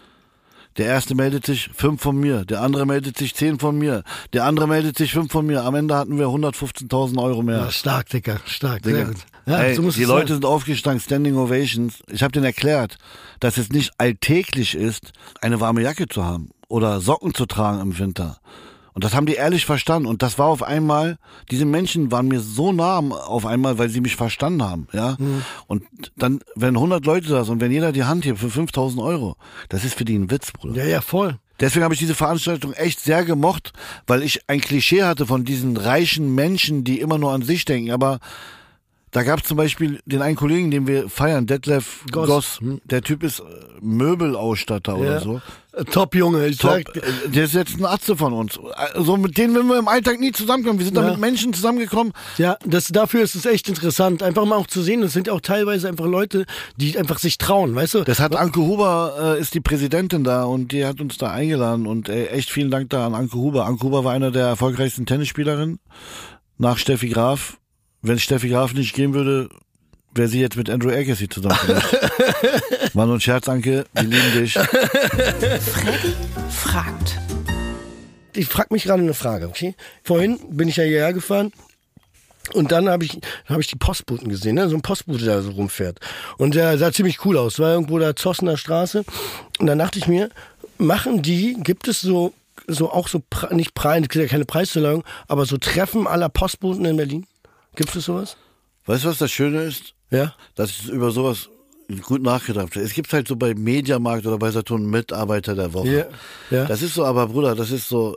Der erste meldet sich 5 von mir, der andere meldet sich 10 von mir, der andere meldet sich 5 von mir. Am Ende hatten wir 115.000 Euro mehr. Ja, stark, Digga, stark. Digga. Sehr gut. Ja, ey, so muss die es Leute sein. sind aufgestanden, Standing Ovations. Ich habe denen erklärt, dass es nicht alltäglich ist, eine warme Jacke zu haben oder Socken zu tragen im Winter. Und das haben die ehrlich verstanden. Und das war auf einmal, diese Menschen waren mir so nah auf einmal, weil sie mich verstanden haben, ja. Und dann, wenn 100 Leute da sind und wenn jeder die Hand hebt für 5.000 Euro, das ist für die ein Witz, Bruder. Ja, voll. Deswegen habe ich diese Veranstaltung echt sehr gemocht, weil ich ein Klischee hatte von diesen reichen Menschen, die immer nur an sich denken. Aber da gab es zum Beispiel den einen Kollegen, den wir feiern, Detlef Goss. Der Typ ist Möbelausstatter oder so. Top-Junge, ich sag. Der ist jetzt ein Atze von uns. Also mit denen werden wir im Alltag nie zusammenkommen. Wir sind da mit Menschen zusammengekommen. Ja, dafür ist es echt interessant, einfach mal auch zu sehen. Es sind auch teilweise einfach Leute, die einfach sich trauen, weißt du? Das hat Anke Huber, ist die Präsidentin da und die hat uns da eingeladen und echt vielen Dank da an Anke Huber. Anke Huber war einer der erfolgreichsten Tennisspielerinnen nach Steffi Graf. Wenn Steffi Graf nicht gehen würde, wäre sie jetzt mit Andrew Agassi zusammen. War nur ein Scherz, Anke. Wir lieben dich. Freddy fragt. Ich frage mich gerade eine Frage, okay? Vorhin bin ich ja hierher gefahren und dann habe ich die Postboten gesehen, ne? So ein Postbote, der so rumfährt. Und der sah ziemlich cool aus. War irgendwo da Zossener Straße. Und dann dachte ich mir, gibt es nicht keine Preisverleihung, aber so Treffen aller Postboten in Berlin? Gibt es sowas? Weißt du, was das Schöne ist? Ja. Dass ich über sowas gut nachgedacht habe. Es gibt halt so bei Mediamarkt oder bei Saturn Mitarbeiter der Woche. Ja. Das ist so, aber Bruder, das ist so,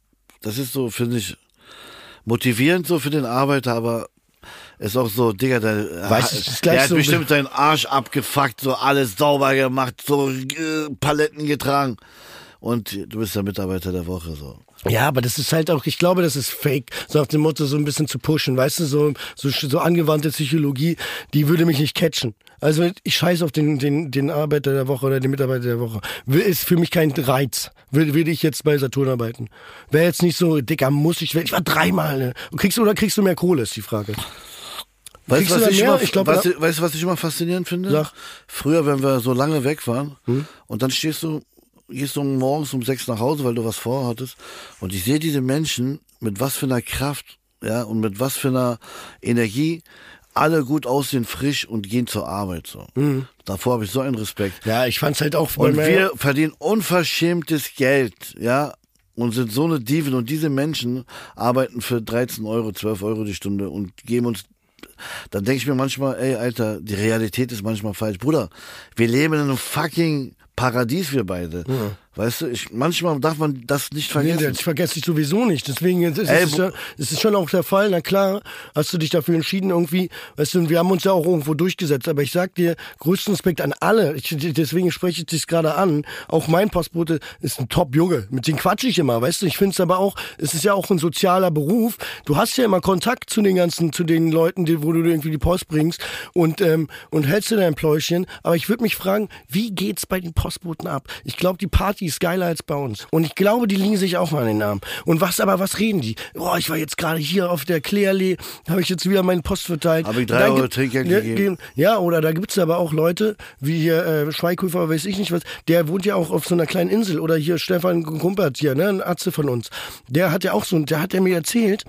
finde ich, motivierend so für den Arbeiter, aber ist auch so, Digga, der hat so bestimmt seinen Arsch abgefuckt, so alles sauber gemacht, so Paletten getragen. Und du bist der Mitarbeiter der Woche, so. Ja, aber das ist halt auch, ich glaube, das ist fake, so auf dem Motto so ein bisschen zu pushen, weißt du, so angewandte Psychologie, die würde mich nicht catchen. Also ich scheiße auf den Arbeiter der Woche oder den Mitarbeiter der Woche. Ist für mich kein Reiz. Würde ich jetzt bei Saturn arbeiten. Wäre jetzt nicht so, Dicker, ich war 3-mal, ne? Kriegst du mehr Kohle, ist die Frage. Weißt du, was ich immer faszinierend finde? Sag. Früher, wenn wir so lange weg waren und dann gehst du morgens um 6 nach Hause, weil du was vorhattest. Und ich sehe diese Menschen mit was für einer Kraft, ja, und mit was für einer Energie, alle gut aussehen, frisch und gehen zur Arbeit, so. Davor habe ich so einen Respekt. Ja, ich fand's halt auch. Und wir verdienen unverschämtes Geld, ja, und sind so eine Diven und diese Menschen arbeiten für 13 Euro, 12 Euro die Stunde und geben uns. Dann denke ich mir manchmal, ey, Alter, die Realität ist manchmal falsch. Bruder, wir leben in einem fucking Paradies, wir beide. Ja. Weißt du, manchmal darf man das nicht vergessen. Nee, das vergesse ich sowieso nicht. Deswegen ist es schon auch der Fall. Na klar, hast du dich dafür entschieden irgendwie. Weißt du, wir haben uns ja auch irgendwo durchgesetzt. Aber ich sag dir, größten Respekt an alle. Deswegen spreche ich dich gerade an. Auch mein Postbote ist ein Top-Junge. Mit dem quatsche ich immer, weißt du. Ich finde es aber auch, es ist ja auch ein sozialer Beruf. Du hast ja immer Kontakt zu den Leuten, wo du irgendwie die Post bringst und hältst dir dein Pläuschen. Aber ich würde mich fragen, wie geht's bei den Postboten ab? Ich glaube, die Party ist geiler als bei uns. Und ich glaube, die liegen sich auch mal an den Arm. Und was reden die? Oh, ich war jetzt gerade hier auf der Klärlee, habe ich jetzt wieder meine Post verteilt. Habe ich 3 Euro Trinkgeld gegeben. Ja, oder da gibt's aber auch Leute, wie hier Schweighöfer, weiß ich nicht was, der wohnt ja auch auf so einer kleinen Insel. Oder hier Stefan Kumpert hier, ne, ein Atze von uns. Der hat ja auch der hat mir erzählt,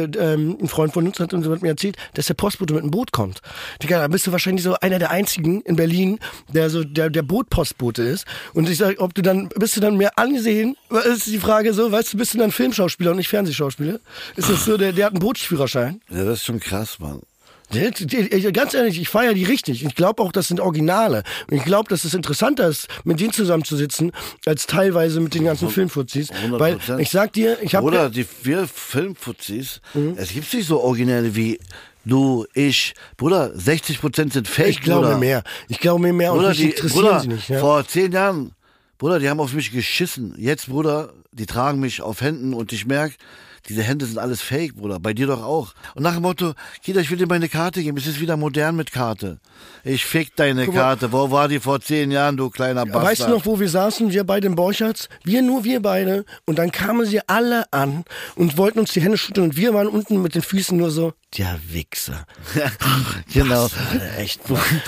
ein Freund von uns hat mir erzählt, dass der Postbote mit einem Boot kommt. Digga, da bist du wahrscheinlich so einer der einzigen in Berlin, der so der Bootpostbote ist. Und ich sag, bist du dann mehr angesehen? Ist die Frage so, weißt du, bist du dann Filmschauspieler und nicht Fernsehschauspieler? Ist das so, der hat einen Bootsführerschein? Ja, das ist schon krass, Mann. Ganz ehrlich, ich feiere die richtig. Ich glaube auch, das sind Originale. Und ich glaube, dass es interessanter ist, mit denen zusammenzusitzen, als teilweise mit den ganzen Filmfuzis. 100%. Weil ich sag dir, Oder wir Filmfuzis, es gibt nicht so Originelle wie du, ich. Bruder, 60% sind Fake. Ich glaube mehr. Bruder, und mich interessieren sie nicht. Ja. Vor 10 Jahren, Bruder, die haben auf mich geschissen. Jetzt, Bruder, die tragen mich auf Händen und ich merke, diese Hände sind alles Fake, Bruder. Bei dir doch auch. Und nach dem Motto, Kita, ich will dir meine Karte geben. Es ist wieder modern mit Karte. Ich fick deine Karte. Wo war die vor 10 Jahren, du kleiner Bastard? Weißt du noch, wo wir saßen? Wir beide im Borchards. Wir beide. Und dann kamen sie alle an und wollten uns die Hände schütteln. Und wir waren unten mit den Füßen nur so, der Wichser. Genau. Echt.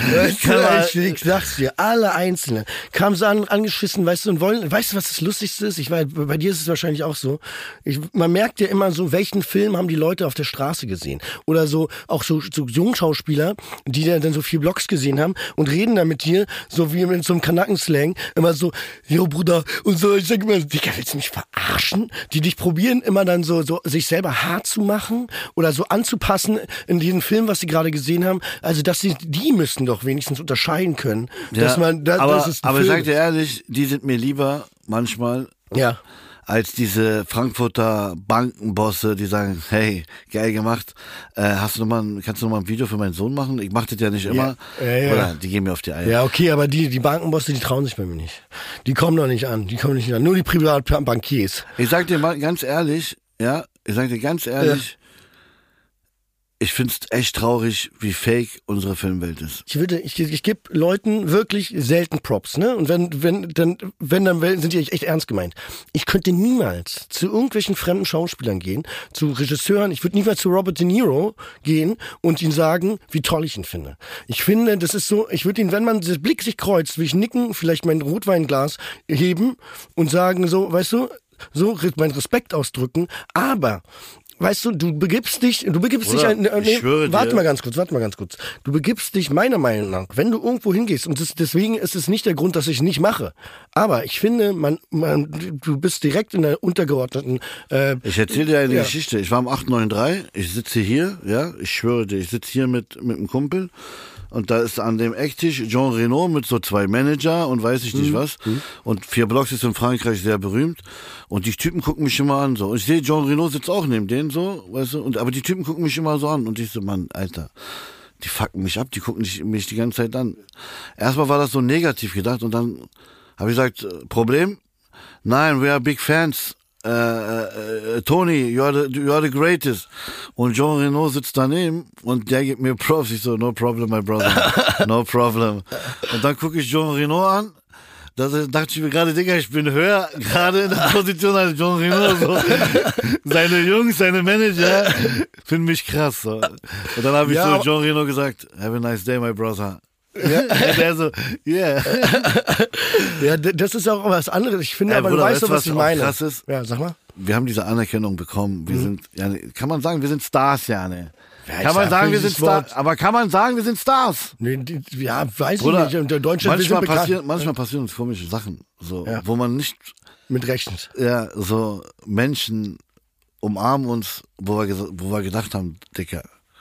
Ich sag's dir, alle Einzelne. Kamen sie angeschissen, weißt du, und wollen, weißt du, was das Lustigste ist? Bei dir ist es wahrscheinlich auch so. Man merkt ja immer so, welchen Film haben die Leute auf der Straße gesehen? Oder so, auch so Jungschauspieler, die dann so 4 Blogs gesehen haben und reden dann mit dir, so wie mit so einem Kanackenslang, immer so, yo Bruder, und so, ich sag immer, Digga, willst du mich verarschen? Die dich probieren immer dann so sich selber hart zu machen oder so anzupassen in diesem Film, was sie gerade gesehen haben. Also, die müssten doch wenigstens unterscheiden können, dass man, das ist ein aber Film. sag dir ehrlich, die sind mir lieber manchmal, ja, als diese Frankfurter Bankenbosse, die sagen, hey, geil gemacht, kannst du noch mal ein Video für meinen Sohn machen? Ich mach das ja nicht immer. Ja. Oder die gehen mir auf die Eier. Ja, okay, aber die Bankenbosse, die trauen sich bei mir nicht. Die kommen doch nicht an. Nur die Privatbankiers. Ich sag dir mal ganz ehrlich, ich find's echt traurig, wie fake unsere Filmwelt ist. Ich gebe Leuten wirklich selten Props, ne? Und wenn dann sind die echt ernst gemeint. Ich könnte niemals zu irgendwelchen fremden Schauspielern gehen, zu Regisseuren, ich würde niemals zu Robert De Niro gehen und ihm sagen, wie toll ich ihn finde. Ich finde, das ist so, ich würde ihn, wenn man der Blick sich kreuzt, würde ich nicken, vielleicht mein Rotweinglas heben und sagen so, weißt du, so meinen Respekt ausdrücken, aber weißt du, du begibst dich warte mal ganz kurz. Du begibst dich meiner Meinung nach, wenn du irgendwo hingehst, und deswegen ist es nicht der Grund, dass ich es nicht mache. Aber ich finde, du bist direkt in der untergeordneten, ich erzähle dir eine Geschichte. Ich war am 893, ich sitze hier, ja, ich schwöre dir, ich sitze hier mit einem Kumpel. Und da ist an dem Ecktisch Jean Reno mit so 2 Manager und weiß ich nicht was. Und 4 Blogs ist in Frankreich sehr berühmt. Und die Typen gucken mich immer an so. Und ich sehe, Jean Reno sitzt auch neben denen so, weißt du. Aber die Typen gucken mich immer so an. Und ich so, Mann, Alter, die fucken mich ab, die gucken mich die ganze Zeit an. Erstmal war das so negativ gedacht. Und dann habe ich gesagt, Problem? Nein, we are big fans. Tony, you are the greatest. Und Jean Reno sitzt daneben und der gibt mir Props. Ich so, no problem, my brother. No problem. Und dann gucke ich Jean Reno an. Da dachte ich mir gerade, Digga, ich bin höher, gerade in der Position als Jean Reno. So. Seine Jungs, seine Manager finden mich krass. So. Und dann habe ich so Jean Reno gesagt, have a nice day, my brother. Ja, der so, yeah. Ja, das ist auch was anderes. Ich finde, aber Bruder, du weißt doch, was ich meine. Krass ist? Ja, sag mal. Wir haben diese Anerkennung bekommen. Wir sind, kann man sagen, wir sind Stars, Jane. Ja, kann man sagen, wir sind Stars? Aber kann man sagen, wir sind Stars? Nee, ja, weiß Bruder, ich nicht. In Deutschland manchmal passieren uns komische Sachen, so, wo man nicht mit rechnet. Ja, so Menschen umarmen uns, wo wir gedacht haben, Dicker.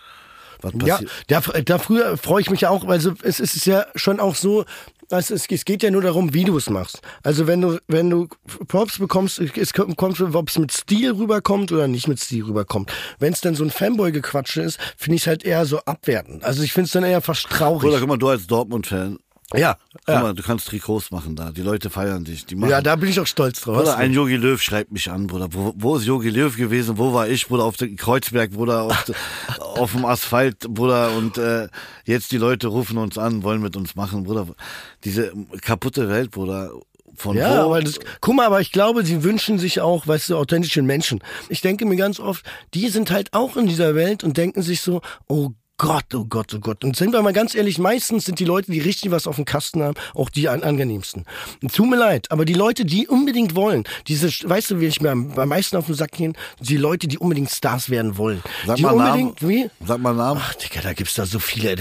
Ja, da früher freue ich mich ja auch, also es ist ja schon auch so, es geht ja nur darum, wie du es machst. Also wenn du Props bekommst, es kommt, ob es mit Stil rüberkommt oder nicht mit Stil rüberkommt. Wenn es dann so ein Fanboy-Gequatsche ist, finde ich es halt eher so abwertend. Also ich finde es dann eher fast traurig. Oder guck mal, du als Dortmund-Fan. Ja. Guck mal, du kannst Trikots machen da. Die Leute feiern dich. Die machen. Ja, da bin ich auch stolz drauf. Bruder, ein Jogi Löw schreibt mich an, Bruder. Wo ist Jogi Löw gewesen? Wo war ich, Bruder? Auf dem Kreuzberg, Bruder, auf dem Asphalt, Bruder. Und jetzt die Leute rufen uns an, wollen mit uns machen, Bruder. Diese kaputte Welt, Bruder. Von wo? Aber guck mal, aber ich glaube, sie wünschen sich auch, weißt du, authentische Menschen. Ich denke mir ganz oft, die sind halt auch in dieser Welt und denken sich so, oh Gott, oh Gott, oh Gott. Und sind wir mal ganz ehrlich, meistens sind die Leute, die richtig was auf dem Kasten haben, auch die angenehmsten. Und tut mir leid, aber die Leute, die unbedingt wollen, weißt du, wie ich mir am meisten auf den Sack gehen, die Leute, die unbedingt Stars werden wollen. Sag die mal unbedingt, Namen. wie? Sag mal Namen. Ach, Digga, da gibt's da so viele,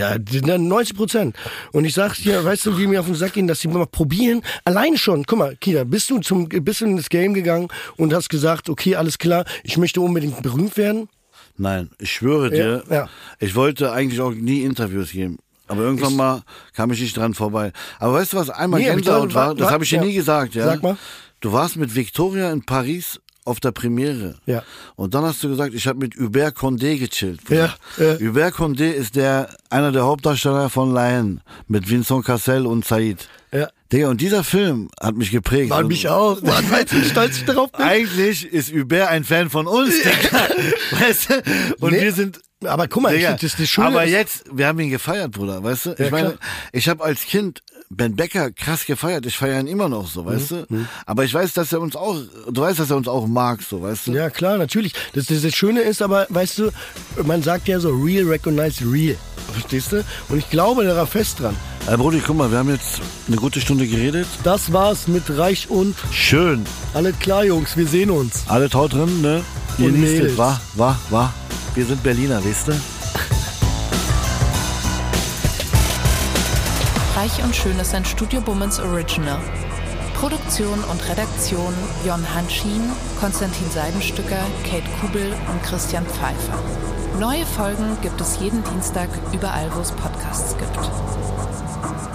90%. Und ich sag dir, weißt du, wie mir auf den Sack gehen, dass die mal probieren, allein schon, guck mal, Kida, bist du in das Game gegangen und hast gesagt, okay, alles klar, ich möchte unbedingt berühmt werden? Nein, ich schwöre dir, ich wollte eigentlich auch nie Interviews geben. Aber irgendwann mal kam ich nicht dran vorbei. Aber weißt du, was einmal Gänsehaut war? Das habe ich dir nie gesagt, ja. Sag mal. Du warst mit Victoria in Paris auf der Premiere. Ja. Und dann hast du gesagt, ich habe mit Hubert Condé gechillt. Ja. Hubert Condé ist einer der Hauptdarsteller von Lion mit Vincent Cassel und Said. Ja. Digga, und dieser Film hat mich geprägt. War mich auch. Weißt du, wie stolz ich darauf bin? Eigentlich ist Hubert ein Fan von uns, Digga. Weißt du? Und wir sind... Aber guck mal, Digga, das ist das Schöne. Aber jetzt, wir haben ihn gefeiert, Bruder, weißt du? Ja, ich meine, klar. ich habe als Kind Ben Becker krass gefeiert. Ich feiere ihn immer noch so, weißt du? Aber ich weiß, dass er uns auch, du weißt, dass er uns auch mag, so, weißt du? Ja, klar, natürlich. Das Schöne ist aber, weißt du, man sagt ja so, real recognize real. Verstehst du? Und ich glaube da fest dran. Brudi, guck mal, wir haben jetzt eine gute Stunde geredet. Das war's mit Reich und Schön. Alles klar, Jungs, wir sehen uns. Alle haut drin, ne? Genießt Mädels. es, war. Wir sind Berliner, weißt du? Reich und Schön ist ein Studio Bummens Original. Produktion und Redaktion Jon Hanschin, Konstantin Seidenstücker, Kate Kubel und Christian Pfeiffer. Neue Folgen gibt es jeden Dienstag überall, wo es Podcasts gibt.